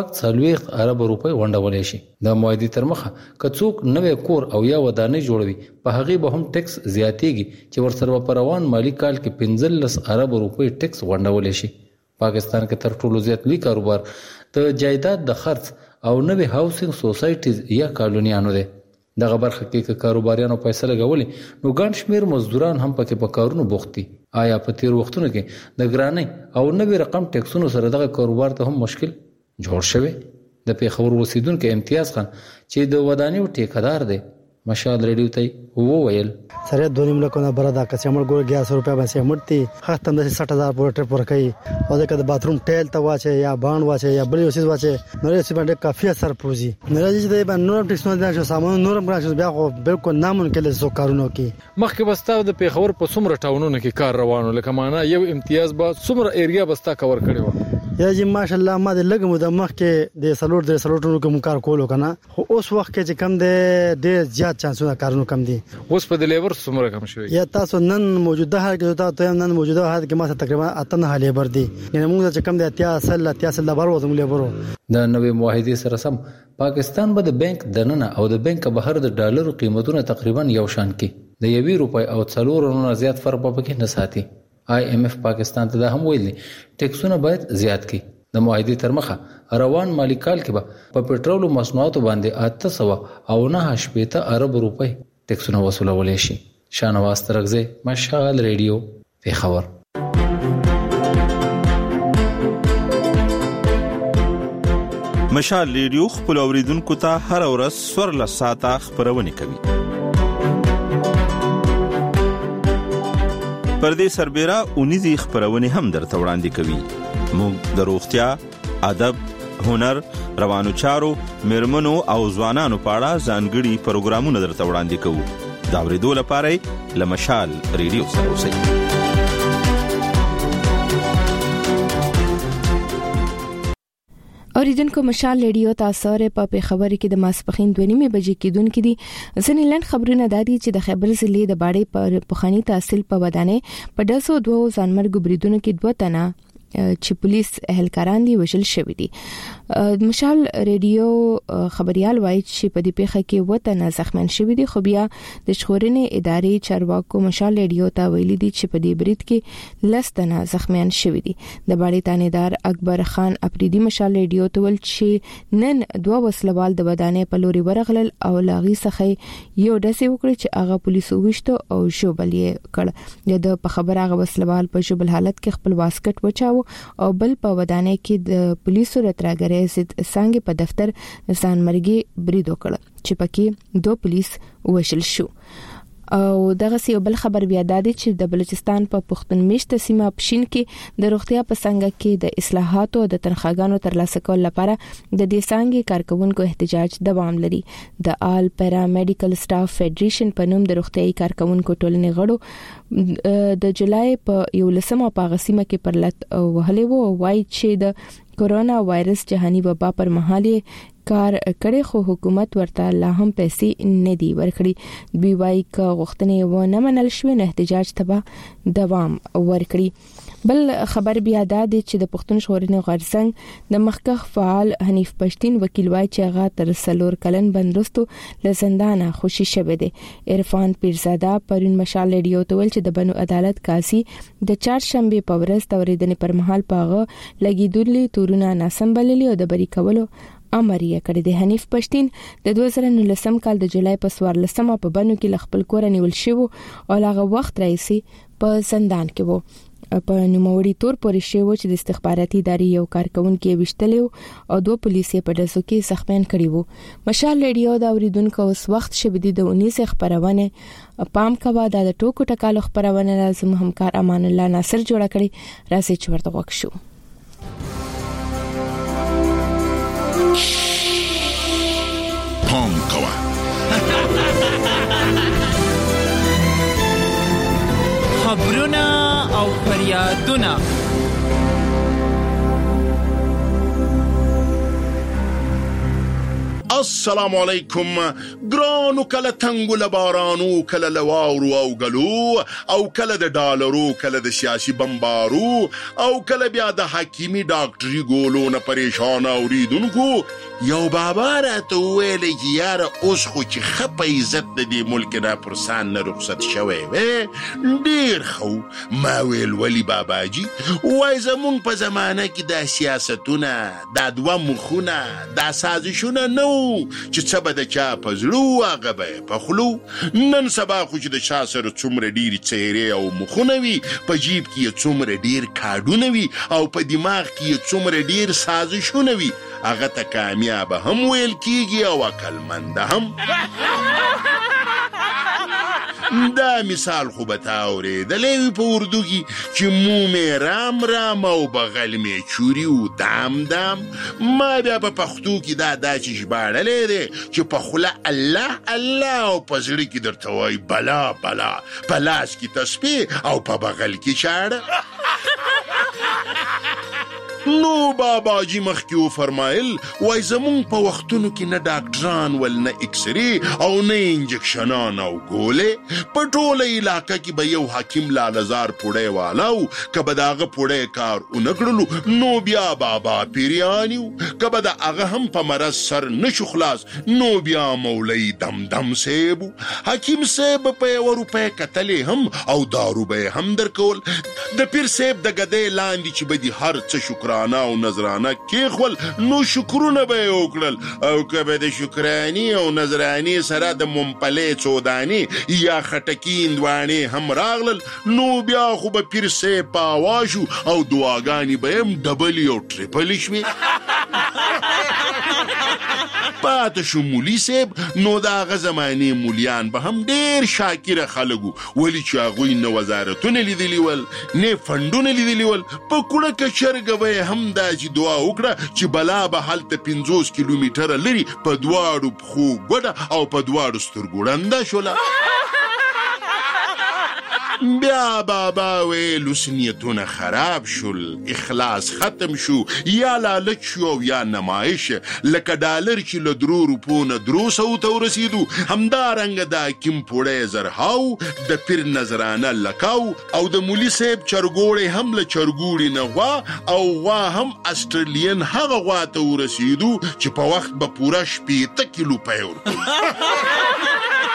40 ارب روپے غونډول شي. د معاهده تر مخه کڅوک نوې کور او یا ودانۍ جوړوي په هغه به هم ټیکس زیاتېږي چې ورسره په روان مالی کال کې 15 ارب روپے ټیکس غونډول شي. پاکستان کې تر ټولو زیات لوی کاروبار د جایداد د خرڅ او نوې هاوسینګ سوسایټیز یا کالونیانو ده. دغه برخه کې کاروباریانو پیسې لګولې نو ګڼ شمیر مزدوران هم پکې په کارونو بوخت دي. آیا په تیر وختونو کې د ګرانۍ او نوې رقم ټیکسونو سره دغه کاروبار ته هم مشکل جوړ شوی؟ د پیښور اوسیدونکو امتیاز خان چې د ودانیو ټیکدار دی مشال ریډیو ته وویل سره 2 لکونه بردا کسې مړ ګور 1100 روپیا باندې مړتي ختم د 60000 پورې ټریپ ورکړي او د کده باتروم ټیل ته واچي یا باند واچي یا بل یو څه واچي نو یې باندې کافي اثر پروزي نه راځي چې د نور ټیکسونه د سامان نورم راځي بیا خو بالکل ناممکن له زو کارونو کې مخکې بستاو د پیښور په څومره ټاونونو کې کار روانو لکه معنا یو امتیاز به څومره ایریا بستا کور کړي و یا چې ماشاءالله ما د لګمو د مخ کې د سلوټونو کوم کار کولو کنه خو اوس وخت کې چې کم دی ډېر زیات چانسونه کارونو کم دي. اوس په د لیبر څومره کم شوی؟ یا تاسو نن موجوده حال کې تاسو نن موجوده حال کې ما تقریبا 8 لیبر دي یعنی موږ چې کم دی 80 لیبر وزم لیبرو. د نوې معاهدې سره سم پاکستان به د بانک دننه او د بانک بهر د ډالرو قیمتونه تقریبا یو شان کې د 1 روپۍ او 4 نه زیات فرق پکې نه ساتي. IMF پاکستان ته دا هم ویلي ټیکسونه باید زیات کړي. د معاهدې تر مخه روان مالی کال کې به په پېټرول او مصنوعاتو باندې 809 ارب روپۍ ټیکسونه وصولول شي. شانواز ترغزه مشال ریډیو پیښور. مشال ریډیو خپل اوریدونکو ته هر ورځ سور لساته خبرونه کوي. پردې سربېره اونیزي خبرونه هم درته وړاندې کوي. موږ د روغتیا، ادب، هنر، روانو چارو، میرمنو او ځوانانو په اړه ځانګړي پروګرامونه درته وړاندې کوو. دا ورېدو لپاره له مشال ریډیو سره اوسئ. اوریدونکو مشال ریډیو تاسو په پیښور کې د ماسپخین 2:30 بجې کېدونکې دي. ځنې لند خبرونه دادي چې د خیبر ضلع د باړې پر پخوانی تحصیل په ودانې په 202 ځانمرګ بریدونو کې 2 تنه چې پولیس اهلکاران دي وژل شوی دي. مشال ریډیو خبريال وایي چې په دې پیښه کې وته نه زخمیان شوی دي. خو بیا د شخورنې ادارې چارواکو مشال ریډیو ته ویلي دي چې په دې برید کې لستنه زخمیان شوی دي. د باړې تانیدار اکبر خان اپریدي مشال ریډیو ته ول چې نن 2 وسلوال د ودانې په لوري ورغلل او لاغي څخه یو داسې وکړي چې هغه پولیسو وشته او شوبل یې کړ. د په خبره هغه وسلوال په شوبل حالت کې خپل واسکټ وچاو او بل په ودانې کې د پولیسو راتګره ضد څنګه په دفتر ځانمرګي برید وکړ چې پکې 2 پولیس وشل شو. او دغه یو بل خبر بیا دادی چې د بلوچستان په پښتون میشته سیمه پښین کې د روغتیا په څنګه کې د اصلاحاتو او د تنخواګانو ترلاسه کول لپاره د دې څنګه کارکونکو احتجاج دوام لري. د آل پیرا میډیکل سټاف فدریشن په نوم د روغتيایي کارکونکو ټولنې غړو د جولای په 11 په غسیمه کې پرلط وهلې وو. وایي چې د کورونا وایرس جهاني وبا پر مهال کار کړي خو حکومت ورته لا هم پیسې نه دی ورکړي. دوی وايي ک غوښتنې و نه منل شوې نه احتجاج ته دوام ورکړي. بل خبر بیا دا دی چې د پښتون ژغورنې غورځنګ د مخکخ فعال حنیف پښتين وکیل وایي چې هغه تر 4 کلن بندوستو لزندانه خوشي شوه دي. عرفان پیرزاده پرون مشال ریډیو ته ول چې د بنو عدالت قاضي د 4 شنبه په ورځ توریدنې پر مهال پاغه لګیدلې تورونه ناسم بللي او د بری کولو امر یې کړی دی. حنیف پښتين د 2019 کال د جولای په 14 په بنو کې خپل کور نیول شو او هغه وخت رئیسي په زندان کې وو. په نوموړي تور پورې شوی چې د استخباراتي ادارې یو کارکونکو وشتلو او 2 پولیسي په دسو کې زخمیان کړي وو. مشال ریډیو دا اوریدونکو اوس وخت شبدي د 19 خبرونه پام کوا د ټوکو ټکالو خبرونه لازم همکار امان الله ناصر جوړ کړي. راځي چې ورته وښو. پام کوا خبرونه او فریادونه السلام علیکم ګرانو کله تنګو لبارانو کله لواورو او غلو او کله د ډالرو کله د سیاسي بمبارو او کله بیا د حکیمي ډاکټري ګولو نه پریشان اوریدونکو یو بابا راته ویل یار اوس خو چې خپه عزت د دې ملک نه پرسان نه رخصت شوی وې ډیر خو ما ویل ولی باباجي وای زمون په زمانه کې د سیاستونه د دوه مخونه د سازشونه نو چې څه به د چا په زړه هغه به په خولو نن سبا خو چې د چا سره څومره ډېرې څهرې او مخونه وي په جیب کې یې څومره ډېر کارډونه وي او په دماغ کې یې څومره ډېر سازشونه وي هغه ته کامیابه هم ویل کېږي او عقلمنده هم. دا مثال خو به تا اورېدلی وي په اردو کې چې مو مې رام رام او بغل مې چوري و دام دام. ما بیا په پښتو کې دا داسې ژباړلی دی چې په خوله الله الله او په زړه کې درته وایي بلا بلا، په لاس کې تسبیح او په بغل کې چاړه. نو باباجي مخکې وفرمایل وای زمونږ په وختونو کې نه ډاکټران ول نه اکسرې او نه انجکشنان او ګولې په ټوله علاقه کې به یو حکیم لالزار پوړی والاو که به د هغه پوړی کار ونه کړلو نو بیا بابا پیریان یو که به د هغه هم په مرض سر نشو خلاص نو بیا مولوی دمدم صاحب حکیم صاحب په 1 روپۍ کتلې هم او دارو به هم درکول د پیر صاحب د ګدۍ لاندې چې به دي هر څه شکرانه او نظرانه کېښول نو شکرونه به یې وکړل او که به د شکراني او نظراني سره د ممپلې څودانې یا خټکي هندواڼې هم راغلل نو بیا خو به پیر صاحب په هوا شو او دعاګانې به هم ډبلې او ټریپلې شوې پاته شو مولي صاحب نو د هغه زمانې مولیان به هم ډېر شاکره خلک وو ولې چې هغوی نه وزارتونه لیدلي ول نه فنډونه لیدلي ول په کوړه کچرګه به یې هم دا چې دعا وکړه چې بلا به هلته 50 کیلومتره لري په دواړو پښو ګوډه او په دواړو سترګو ړنده شوله بیا بابا ویل اوس نیتونه خراب شول اخلاص ختم شو یا لالچ شو او یا نمایش لکه ډالر چې له 3 روپو نه 300 ته ورسېدو همدارنګه د حکیم پوړی زرهاو د پیر نظرانه لکاو او د مولي صاحب چرګوړی هم له چرګوړي نه غوا او غوا هم اسټرلین هغه غوا ته ورسېدو چې په وخت به پوره 8 کیلو پی ورکوي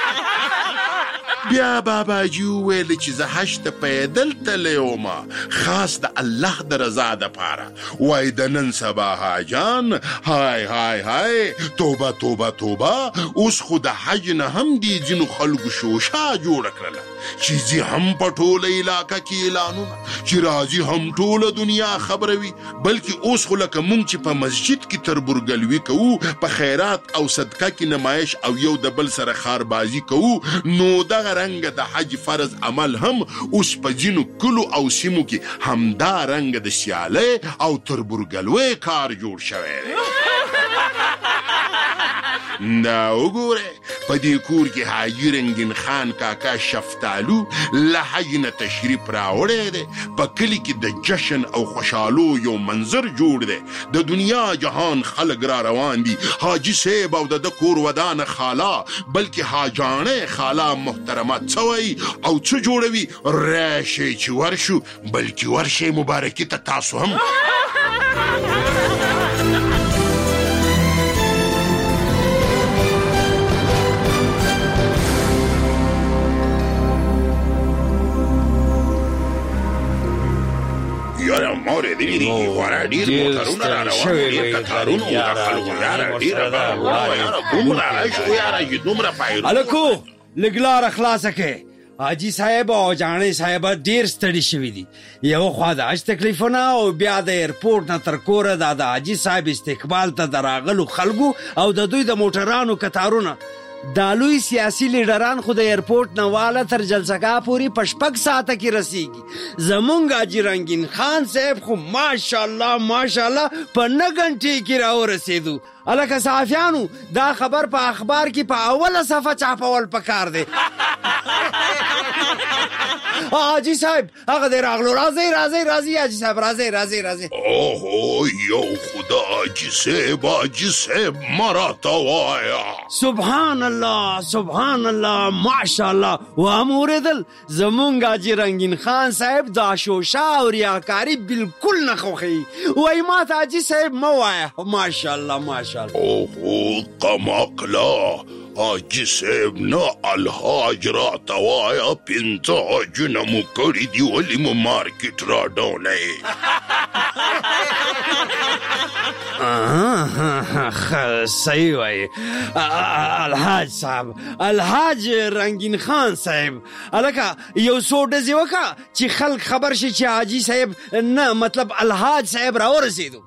بیا باباجي وویل چې زه حج ته پیدل تللی ومه خاص د الله د رضا دپاره وای د نن سبا حاجان های های های توبه توبه توبه اوس خو د حج نه هم دي ځینو خلکو شوشا جوړه کړله چې ځي هم په ټوله علاقه کې اعلانونه چې راځي هم ټوله دنیا خبروي بلکې اوس خو لکه مونږ چې په مسجد کې تربورګلوي کوو په خیرات او صدقه کې نمایش او یو د بل سره خاربازي کوو نو دغه رنګ د حج فرض عمل هم اوس په ځینو کلو او سیمو کې همدا رنګ د سیالۍ او تربورګلوۍ کار جوړ شوی دی دا وګوره په دې کور کې حاجي رنگین خان کاکا شفتالو له حج نه تشریف راوړی دی په کلي کې د جشن او خوشحالو یو منظر جوړ دی د دنیا جهان خلک را روان دي حاجي صاحب او د کور ودانه خالا بلکې حاجانه خالا محترمه څه وایي او څه جوړوي راشئ چې ورشو بلکې ورشئ مبارکي ته تاسو هم یاره مورې دی خورا ډېر موټرونه را روان ډېر کتارونه د خلکو یاره ډېره یاره دومره رش و یاره چې دومره پایرونه هلکو لږ لاره خلاصه کړې حاجي صاحب او جانې صاحب ډېر ستړي شوي دي یو خوا د حج تکلیفونه او بیا د ایرپورټ نه تر کوره د حاجي صاحب استقبال ته د راغلو خلکو او د دوی د موټرانو کتارونه دا لوی سیاسي لیډران خو د ایرپورټ نه واله تر جلسګاه پورې په 6 ساعته کې رسیږي زمونږ حاجي رنگین خان صاحب خو ماشاءالله ماشاءالله په 9 غنټې کې راورسېدو الکه صحافیانو دا خبر په اخبار کې په اوله صفحه چاپول پکار دی حاجي صاحب هغه دی راغلو راځئ حاجي صاحب راځئ اوهو یو خدا حاجي صاحب ما راته وایه سبحان الله ماشاءالله واموردل زمونږ حاجي رنگین خان صاحب دا شوشا او ریاکاری بالکل نه خوښوي وای ما ته حاجي صاحب مه وایه ماشاءالله اوهو قمقلا حاجي صاحب نه الحاج راته وایه 5 حجونه مو کړي دي ولې مو مارکیټ راډولی صحیح وایي الحاج صاحب الحاج رنگین خان صاحب الکه یو څو ډزې وکړه چې خلک خبر شي چې حاجي صاحب نه مطلب الحاج صاحب راورسېدو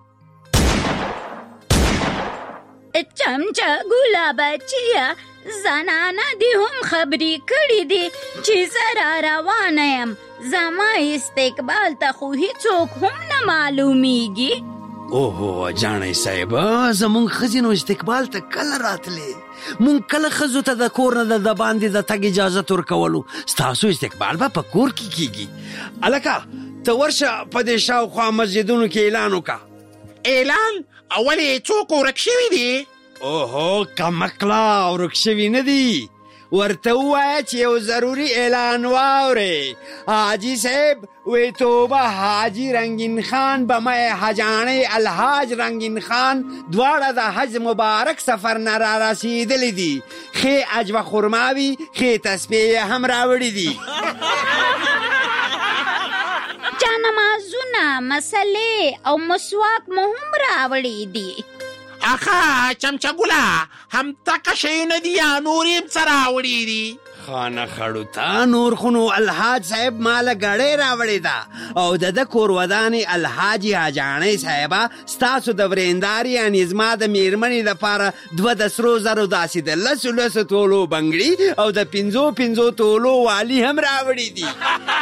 چمچه ګلابه چیا زنانه دی هم خبرې کړي دي چې زه را روانه یم زما استقبال ته خو هیڅوک هم نه معلومیږي اوهو جانې صاحب زمونږ ښځې نو استقبال ته کله راتلې مونږ کله ښځو ته د کور نه د باندې د تګ اجازت ورکولو ستاسو استقبال به په کور کې کیږي الکه ته ورشه په دې شاوخوا مسجدونو کې اعلان وکړه اعلان ولې څوک ورک شوي دي؟ اوهو کمقلا ورک شوي نه دي، ورته ووایه چې یو ضروري اعلان واورئ. حاجي صاحب وی توبه حاجي رنگین خان بمه حجانې الحاج رنگین خان دواړه د حج مبارک سفر نه را رسیدلی دي. ښې عجوه خرماوي ښې تسبیح هم راوړي دي. جانمازونه مسلې او مسواک مو هم راوړي دي. اخا چمچګوله هم تکه شیونه دي یا نور یې څه راوړي دي؟ خانه خړو ته نور خو نو الحاج صاحب ماله ګړۍ راوړې ده او د ده کور ودانې الحاجي حاجانۍ صاحبه ستاسو د ورېندارې یعنې زما د مېرمنې دپاره 2 د سرو زرو داسې د 10 تولو بنګړي او د 5 تولو والي هم راوړي دي.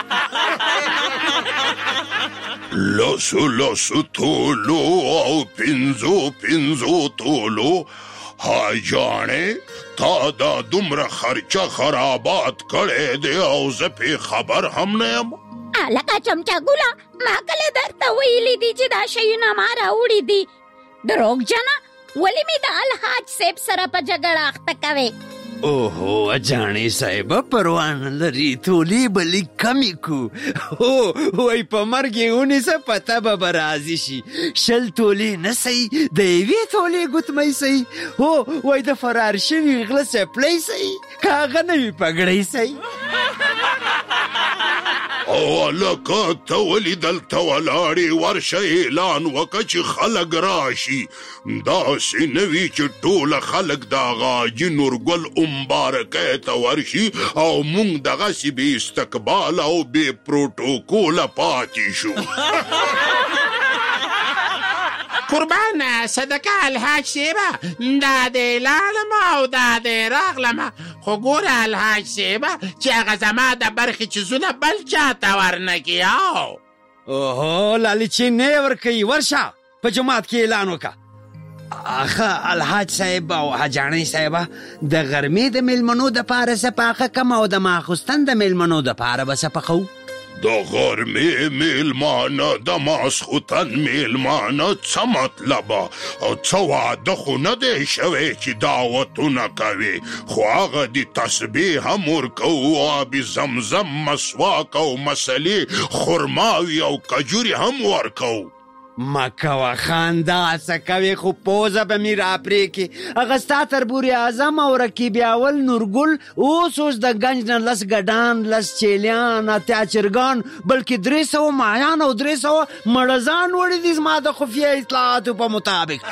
10 تولو او 5 تولو حاجانې تا دا دومره خرچه خرابات کړی دی او زه پې خبر هم نه یم. لکه چمچګوله ما کله درته ویلي دي چې دا شیونه ما راوړي دي. دروغجنه ولې مې د الحاج صاحب سره په جګړه اخته کوې؟ اوهو اجانې صاحبه پروا نه لري، تولې به لږ کمې کو. هو وایي په مرګ یې ونیسه پته به راضي شي. 20 تولې نه صحیح، د 1 تولې ګوتمۍ صحیح. هو وایي د فرار شوي غله څپلۍ صحیح، که هغه نه وي پګړۍ صحیح. او لکه ته ولې دلته ولاړې ورشه اعلان وکړه چې خلک راشي. داسې نه وي چې ټوله خلک د هغه حاجي نورګل مبارکۍ ته ورشي او موږ دغسې بې استقبال او بې پروټوکوله پاتې شو. قربان صدقه الحاج صاحبه دا دی لاړم او دا دی راغلم، خو ګوره الحاج صاحبه چې هغه زما د برخې څیزونه بل چاته ورنکي. اوهو لالچې نه یې ورکوي، ورشه په جماعت کې اعلان وکړه. اخه الحاج صاحب او حاجانۍ صاحبه د غرمې د میلمنو دپاره څه پاخه کم او د ماخوستن د میلمنو دپاره به څه پخوو؟ د غرمې میلمانه د ماسخوتن میلمانه څه مطلبه او څه واده خو نه دی شوی چې دعوتونه کوي، خو هغه د تسبیح هم ورکوو، آب زمزم، مسواک او مسلې، خرماوي او کجوري هم ورکوو. مکوه خاندا څه کوې خو پوزه به مې راپرېږي. هغه ستا تربوري اعظم او رقیب اول نورګل اوس د ګنج نه 10 ګډان، 10 چیلیان، 8 چرګان، بلکې 300 ماهیان او 300 مړزان وړي دي زما د خفیه اطلاعاتو په مطابق.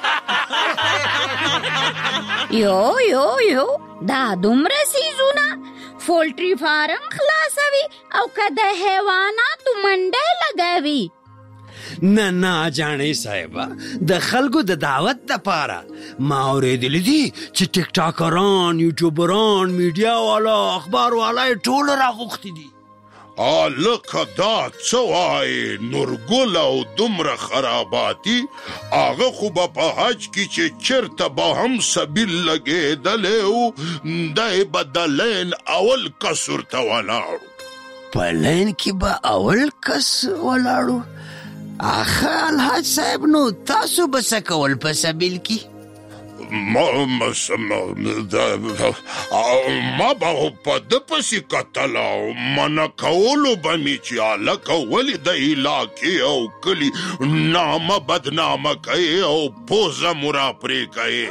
یو دا دومره سیزونه پولټري فارم خلاصوي او که د حیواناتو منډۍ لګوي؟ نه جانې صاحبه د خلکو د دعوت دپاره ما اورېدلی دي چې ټیک ټاکران، یوټیوبران، میډیا والا، اخبار والا یې ټول راغوښتي دي. لکه دا څه وایي نورګل او دومره خراباتي، هغه خو به په حج کې چې چېرته به هم سبیل لګېدلی و دی به د لین اول کس ورته ولاړو. په لین کې به اول کس ولاړو؟ آخه الحاج صاحب نو تاسو به څه کول په سبیل کې؟ ما به په ده پسې کتل او منع کولو به مې چې هلکه ولې د علاقې او کلي نامه بدنامه کوي او پوزه مو راپرې کوي.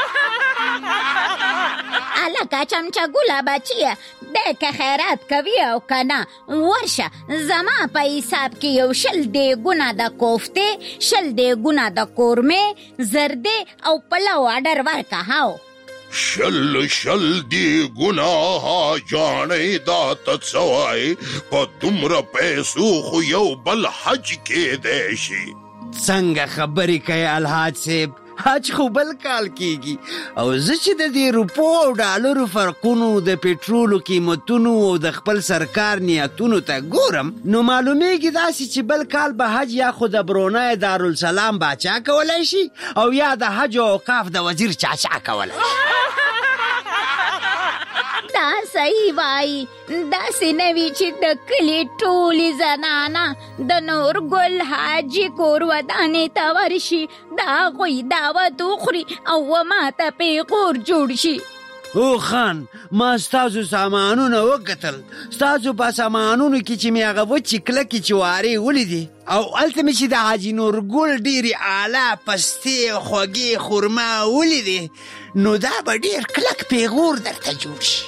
لکه چمچګوله بچیه دی که خیرات کوي او که نه ورشه زما په حساب کې یو 20 دیګونه د کوفتې، 20 دیګونه د قورمې، زردې او پلو اډر ورکه. هاو 20 دیګونه حاجانۍ دا ته څه وایي؟ په دومره پیسو خو یو بل حج کېدی شي. څنګه خبرې کوي الحاج صاحب؟ حج خو بل کال کیږي او زه چې د دې روپو او ډالرو فرقونو، د پټرولو قیمتونو او د خپل سرکار نیتونو ته ګورم نو معلومیږي داسې چې بل کال به حج یا خو د برونای دارالسلام باچا کولی شي او یا د حج او اوقاف د وزیر چاچا کولی شي. دا څه صحیح وایي داسې نه وي چې د کلي ټولې زنانه د نورګل حاجي کور ودانې ته ورشي د هغوی دعوت وخوري او ماته پیغور جوړ شي. او خان ما ستاسو سامانونه وکتل، ستاسو په سامانونو کې چې مې هغه وچې کلکې چوارې ولیدې او هلته مې چې د حاجي نورګل ډېرې اعلی پستې خوږې خرما ولیدې نو دا به ډېر کلک پیغور درته جوړ شي.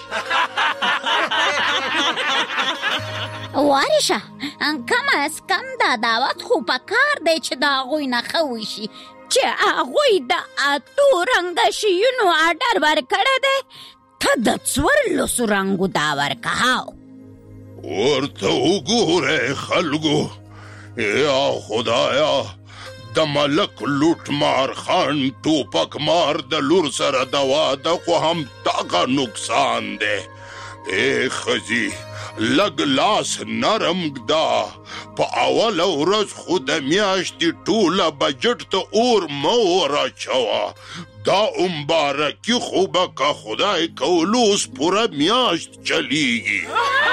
وارشه کم از کم دا دعوت خو په کار دی چې د هغوی نه ښه وشي چې هغوی د اتو رنګه شیونو آډر ورکړی دی، ته د 14 رنګو دا ورکهاو. ورته وګورئ خلکو، یا خدایا د ملک لوټ مار خان ټوپک مار د لور سره د واده خو هم دغه نقصان دی. ای ښځې لږ لاس نرم ږدا، په اوله ورځ خو د میاشتې ټوله بجټ ته اور مه وراچوه، دا مبارکي خو به که خدای کولوس پوره میاشت چلیږي.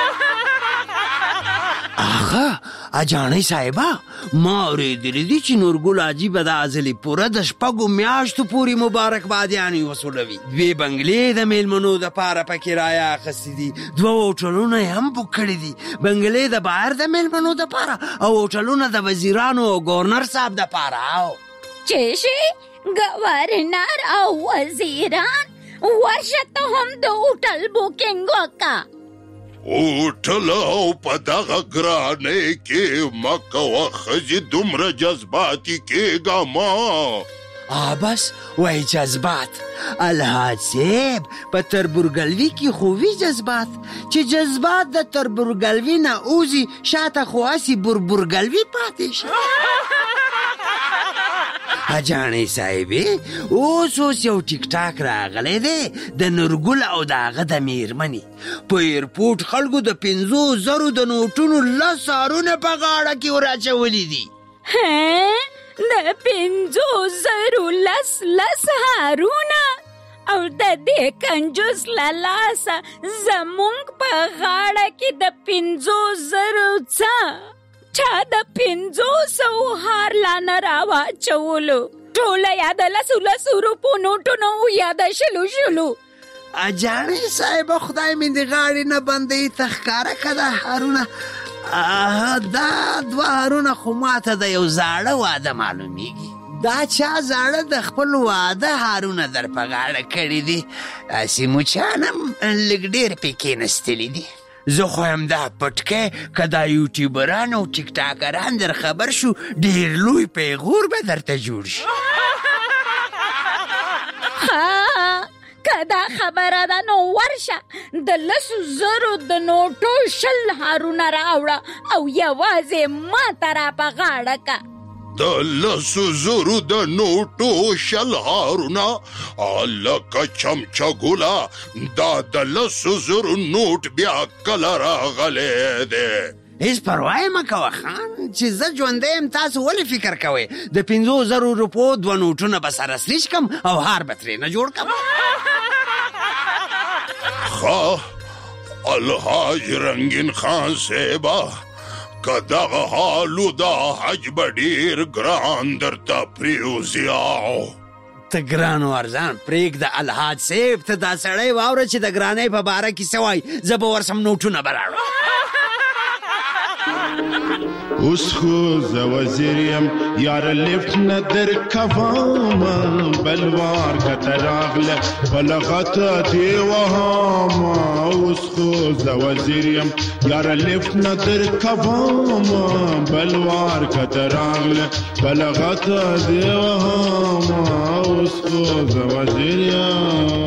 آغا اجانۍ صاحبه ما اورېدلی دي چې نورګل حاجي به دا ځلې پوره د 6 میاشتو پورې مبارکبادیانې وصولوي. 2 بنګلې د میلمنو دپاره په کرایه اخیستې دي، 2 هوټلونه یې هم بوک کړي دي، بنګلې د بهر د میلمنو دپاره او هوټلونه د وزیرانو او ګورنر صاحب دپاره. چې شي ګورنر او وزیران ورشه ته هم د هوټل بوکینګ وکړه. هوټل او په دغه ګرانۍ کې مه کوه ښځې، دومره جذباتي کېږه ما. بس وای جذبات الحاج صاحب په تربورګلوي کې خو وي جذبات، چې جذبات د تربورګلوي نه اوزي شاته خو هسې بربورګلوي پاتې شي. اجانۍ صاحبې اوس یو ټیک ټاک راغلی دی د نورګل او د هغه د میرمنې په ایرپورټ خلکو د 5,000 د نوټونو 10 هارونه په غاړه کې وراچولي دي. د 5,000 10 هارونه او د دې کنجوس له لاسه زمونږ په غاړه کې د 5,000 څه چا د 500 هار لا نه راواچولو، ټوله یا د 10 روپو نوټونه و یا د 10. اجانۍ صاحبه خدای مې د غاړې نه بندوي ته ښکاره که دا هارونه دا 2 هارونه خو ماته د یو زاړه واده معلومیږي. دا چا زاړه د خپل واده هارونه در په غاړه کړي دي، هسې مچان هم لږ ډېر پې کېنستلي دي. زه خو هم دا پټکی که دا یوټیوبران او ټیک ټاکران در خبر شو ډېر لوی پیغور به درته جوړ شي. که دا خبره ده نو ورشه د 10,000 د نوټو 20 هارونه راوړه او یوازې ما ته را په غاړه که. د 10,000 د نوټو 20 هارونه لکه چمچه ګوله، دا د 10,000 نوټ بیا کله راغلی دی؟ هیڅ پروا یې مه کوه خان چې زه ژوندی یم، تاسو ولې فکر کوئ د 5,000 روپو 2 نوټونه به سره سریش کم او هار به ترې نه جوړ کم. ښه الحاج رنگین خان صاحبه که دغه حالو دا حج به ډېر ګران درته پرېوځي. ته ګران و ارزان پرېږده الحاج صاحب، ته دا سړی واوره چې د ګرانۍ په باره کې څه وایي، زه به ورسم نوټونه به راوړم. اوس خو زه وزیر یم یاره لیفټ نه درکومه، بلوار کته راغله بلغته دې وهمه. اوس خو زه وزیر یم یاره لیفټ نه درکومه، بلوار کته راغله بلغته دې وهمه. اوس خو زه وزیر یم.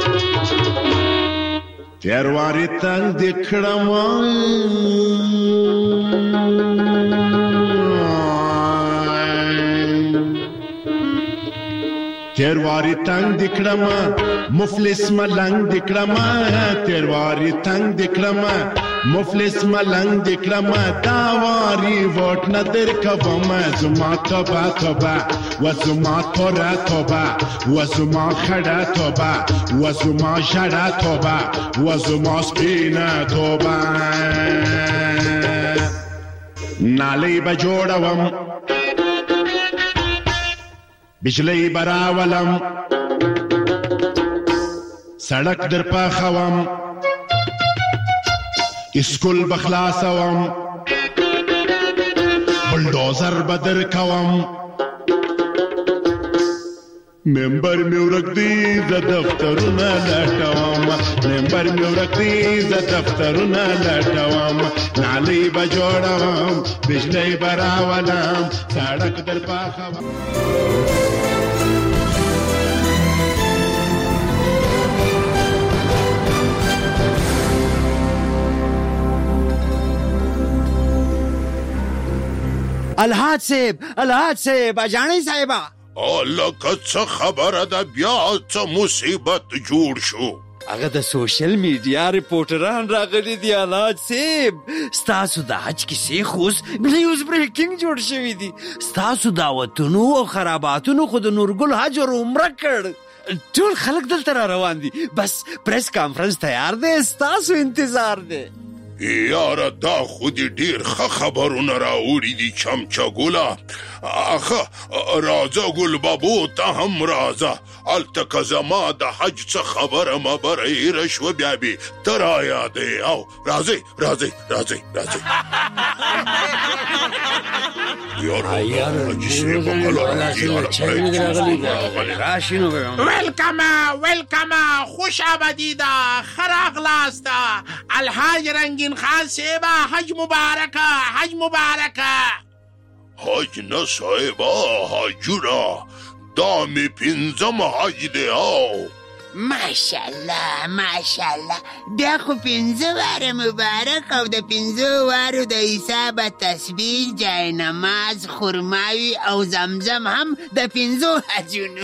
تیرواری تنگ دکھڑا تیرواری تنگ دکړم مفلس ملنګ دکړم تیرواری تنگ دکړم مفلس ملنګ دکړم دا واری ووټ نه درکوم زما توبه توبه و زما توره توبه و زما خړه توبه و زما ژړه توبه و زما سپینه توبه نالۍ به جوړوم بجلی براولم سړک در پاخوم اسکول بخلاصوم بلډوزر بدر کوم ممبر می ورک دی ز دفترونه لټوم ممبر می ورک دی ز دفترونه لټوم نالۍ به جوړوم بجلی براولم سړک در پاخوم الحاج صاحب اجاني صاحبہ لکه څه خبره ده بیا څه مصیبت جوړ شو هغه د سوشل میډیا ریپورټران راغلي دي الحاج صاحب ستاسو د حج کیسې خو نیوز بریکینګ جوړ شوي دي ستاسو دعوتونو او خراباتونو خو د نورګل حج او عمره کړ ټول خلک دلته را روان دي بس پریس کانفرنس تیار دی ستاسو انتظار دی یاره دا خو دې ډېر ښه خبرونه راوړي دي چمچه ګله اخه راځه ګل بابو ته هم راځه هلته که زما د حج څه خبره مبره هیره شوه بیا بې ته رایادې او راځئ ویلکم خوش آمدید ښه راغلاست الحاج رنگین خان صاحب حج مبارکه حج نه صاحبه حجونه دا می پنځم حج دی او ماشاءالله بیا خو 5 واره مبارک او د 5 وارو د حساب تسبیح جای نماز خرماوي او زمزم هم د 5 حجونو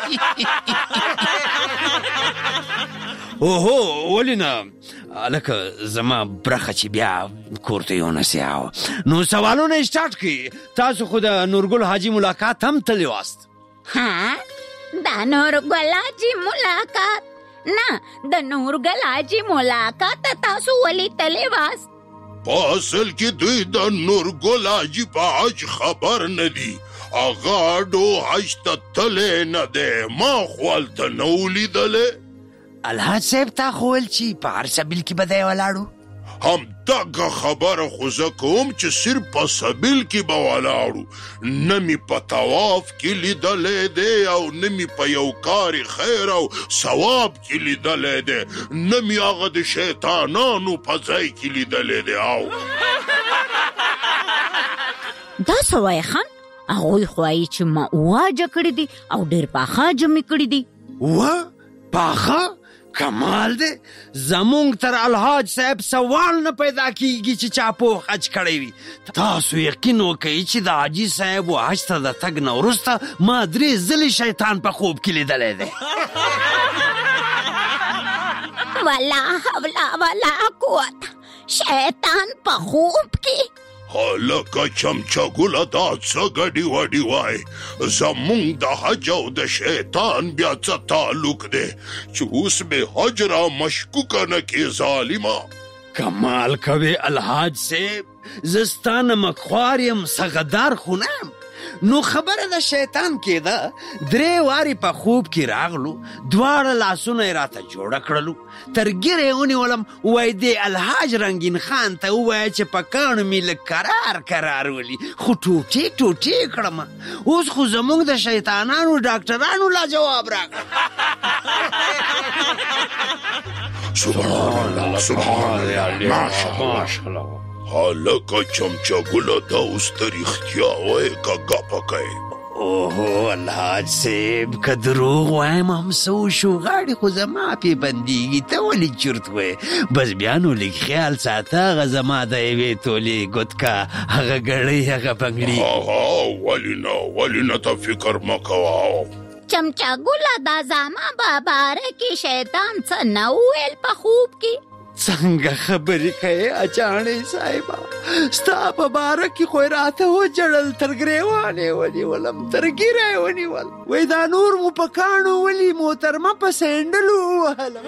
اوهو ولې نه لکه زما برخه چې بیا کور ته یو نسیاو نو سوالونه سٹارټ کړي تاسو خو د نورګل حاجي ملاقات هم تللی واست ها د نورګل حاجي ملاقات نه د نورګل حاجي ملاقات تاسو ولې تللی واست په اصل کې دوی د نورګل حاجي په حج خبر نه دي هغه اډو حج ته تللی نه دی ما خو هلته نه ولیدلی الحاج صاحب تا خو ویل چې په هر سبیل کې به دی ولاړو همدغه خبره خو زه کوم چې صرف په سبیل کې به ولاړو نه مې په طواف کې لیدلی دی او نه مې په یو کار خیر او ثواب کې لیدلی دی نه مې هغه د شیطانانو په ځای کې لیدلی دی او دا څه وایې خان هغوی خو وایي چې ما واجه کړي دي او ډېر پاخه جمع کړي دي پاخه کمال دی زمونږ تر الحاج صاحب سوال نه پیدا کیږي چې چا په حج کړی وي تاسو یقین وکئ چې د حاجي صاحب و حج ته د تګ نه وروسته ما 3 ځلې شیطان په خوب کې لیدلی دی ولا حول ولا قوت شیطان په خوب کې لکه چمچه ګله دا څه ګډي وډي وای زمونږ د حج او د شیطان بیا څه تعلق دی چې اوس به حج را مشکوکه نه کې ظالمه کمال کوي الحاج صاحب زه ستا نمک خوار یم سغدار خو نه یم نو خبره د شیطان کېده 3 وارې په خوب کې راغلو 2 لاسونه یې راته جوړه کړلو تر ګیره یې ونیولم وایي دې الحاج رنګین خان ته ووایه چې په کاڼو مې لږ کرار ولي خو ټوټې کړم اوس خو زموږ د شیطانانو ډاکټرانو لا جواب راکړه سبحان الله ماشاءالله هلکه چمچه ګله دا اوس ته رښتیا وایې که ګپه کوې اوهو الحاج صاحب که دروغ وایم هم څه وشو غاړې خو زما پې بندېږي ته ولې چرت وایې بس بیا نو لږ خیال ساته هغه زما د یوې تولې ګوتکه هغه ګړۍ هغه پنګړي ولې نه ته فکر مه کوه چمچا ګوله دا زما باباره کې شیطان څه نه وویل په خوب کې؟ څنګه خبرې کوې اجاڼې صاحبه؟ ستا په باره کې خو یې راته وجړل، تر ګرېوان یې ونیولم، تر ږیره یې ونیول، وایي دا نور مو په کاڼو ولي محترمه په سینډلو ووهلم.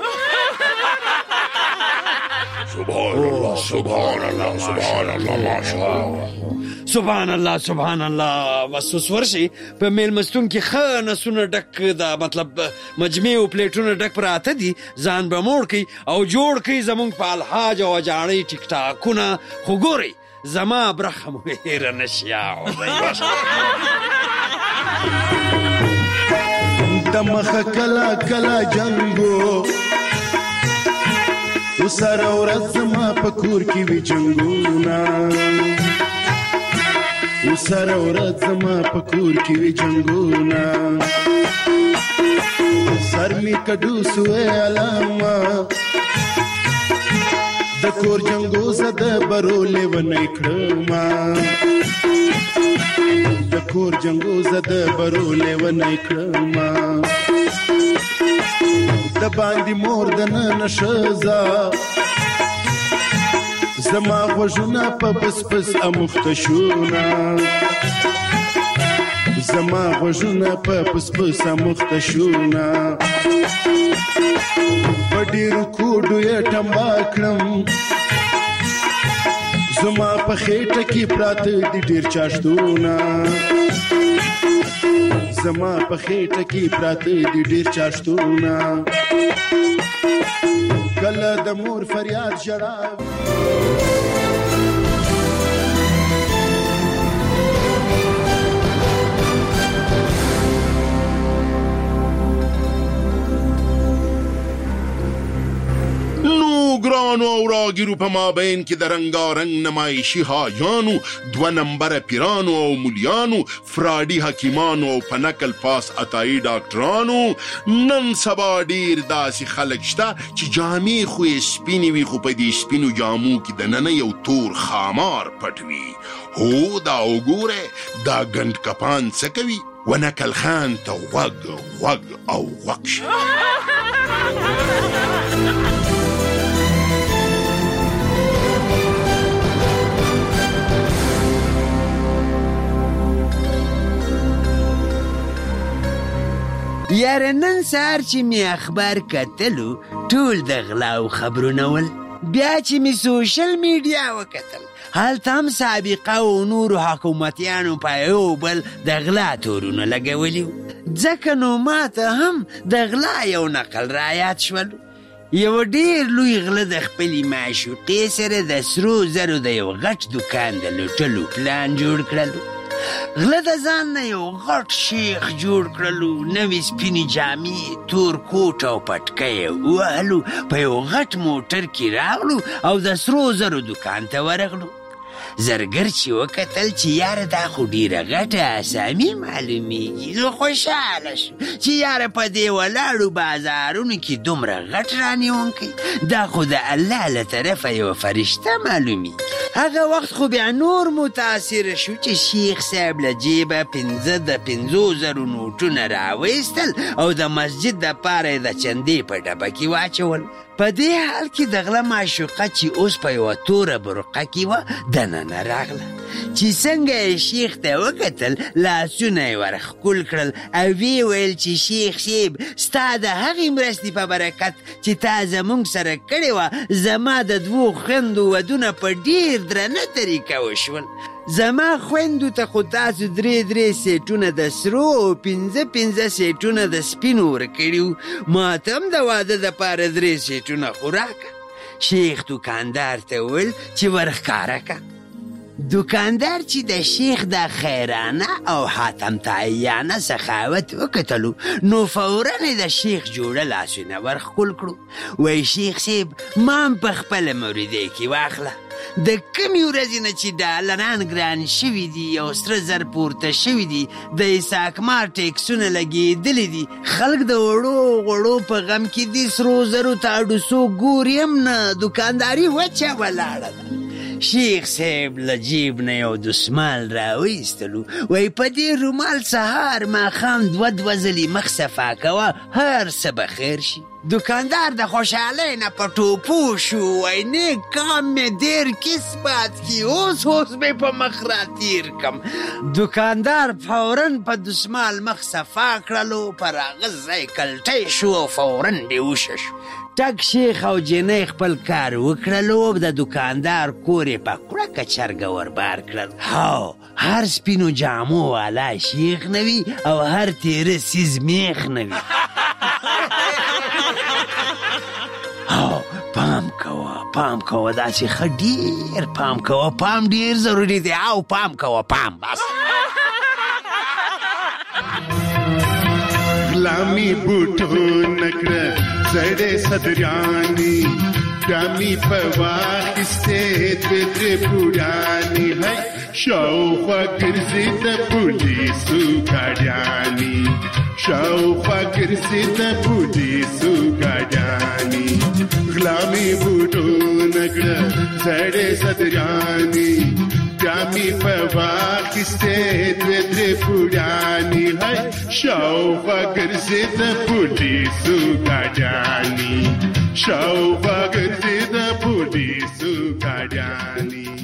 سبحان الله سبحان الله سبحان الله ماشاءالله سبحان الله سبحان الله. بس اوس ورشي په میلمستون کې ښه نسونه ډک دا مطلب مجمع او پلیټونه ډک پراته دي، ځان به موړ کړي او جوړ کړي زمونږ په الحاج او اجاڼۍ ټیک ټاکونه. خو ګورئ زما برخه مو هېره نه شي. د مخه کله کله جنګو وسره ورځ زما په کور کې وي جنګونه، وسره ورځ زما په کور کې وي جنګونه، سر می کډو سوې علامه د کور جنګو زد برولې ونې کړما، د کور جنګو زد برولې ونې کړما، د باندې مور د نن شزا زما غوږونه په بس بس اموخته شونه، زما غوږونه په بس بس اموخته شونه، په ډېرو کوډو یې ټمبا کړم، زما په خېټه کې پراته دي ډېر چاشتونه، زما په خېټه کې پراته دي ډېر چاشتونه، کله د مور فریاد ژړا ګرانو او راګیرو په مابین کې د رنګارنګ نمایشي حاجانو، 2 نمبره پیرانو او مولیانو، فراډي حکیمانو او په نقل پاس عطایي ډاکټرانو، نن سبا ډېر داسې خلک شته چې جامې خو یې سپینې وي، خو په دې سپینو جامو کې دننه یو تور خامار پټ وي. هو دا وګوره دا ګنډ کپان څه کوي؟ ونکل خان ته غوږ غوږ او غوږ شي. یاره نن سهار چې می اخبار کتلو ټول د غلاو خبرونه ول، بیا چې می سوشل میډیا وکتل هلته هم سابقه او نورو حکومتیانو په یو بل د غلا تورونه لګولي، ځکه نو ماته هم د غلا یو نقل رایاد شول. یو ډېر لوی غله د خپلې معشوقې سره د سرو زرو د یو غټ دوکان د لوټلو پلان جوړ کړلو. غله د ځان نه یو غټ شیخ جوړ کړلو، نوې سپینې جامې، تور کوټ او پټکی یې ووهلو، په یو غټ موټر کې راغلو او د سرو زرو دوکان ته ورغلو. زرګر چې وکتل چې یاره دا خو ډېره غټه اسامي معلومیږي، نو خوشحاله شو چې یاره په دې ولاړو بازارونو کې دومره غټ رانیونکی دا خو د الله له طرفه یوه فرشته معلومیږي. هغه وخت خو بیا نور متاثره شو چې شیخ صاحب له جیبه 5,000 نوټونه راویستل او د مسجد دپاره یې د چندې په ډبه کې واچول. په دې حال کې د غله معشوقه چې اوس په یوه توره برقه کې وه دننه راغله، چې څنګه یې شیخ ته وکتل لاسونه یې ورښکل کړل او ویې ویل چې شیخ صاحب ستا د هغې مرستې په برکت چې تا زموږ سره کړې وه زما د 2 خویندو ودونه په ډېر درنه طریقه وشول. زما خویندو ته خو تاسو 3 سیټونه د سرو او 5 سیټونه د سپینو ورکړي، ما ته هم د واده دپاره 3 سیټونه خو راکړه. شیخ دوکاندار ته وویل چې ورښکاره که. دوکاندار چې د شیخ د خیرانه او حاتم تعیانه سخاوت وکتلو نو فوراً د شیخ جوړه لاسونه ورښکل کړو. وایي شیخ صاحب ما هم په خپله موریدۍ کې واخله، د کمې ورځې نه چې ډالران ګران شوي دي او سره زر پورته شوي دي، د اساکمار ټیکسونه لګېدلي دي، خلک د وړو په غم کې دي، سرو زرو ته اډوسو ګوري هم نه، دوکانداري وچه ولاړه ده. شیخ صاحب لجیب نه یو دسمال راویستلو وای په دې رومال سهار ماښام دوه ځلې مخ صفا کوه هر څه به خیر شي. دکاندار د خوشحالۍ نه په ټوپو شو وای نیک کام مې ډېر کس بات کی اوس مې په مخ را تیر کم. دکاندار فوراً په دسمال مخ صفا کړلو پر هغه ځای کلټی شو او فوراً بېهوشه شو. ټک شیخ او جنۍ خپل کار وکړلو او د دکاندار کور یې په کړکه چرګه وربار کړل. هو هر سپینو جامو والا شیخ نه وي او هر تیره سیز میخ نه وي. او پام کوه داسې ښه ډېر پام کوه. پام ډېر ضروري دی او پام کوه پام بس. غلامی بوټو نکړه زړې صدرانی ګامي په واخیستې دوې درې بوډانې هی شاوخوا ګرځي د پولیسو ګاډیانې شاوخوا ګرځي د پولیسو ګاډیانې غلامی بوټو نکړه زړې صدرانی ګامي په واخیستې دوې درې بوډانې هی شاوخوا ګرځي د پولیسو ګاډیانې شاوخوا ګرځي د پولیسو ګاډیانې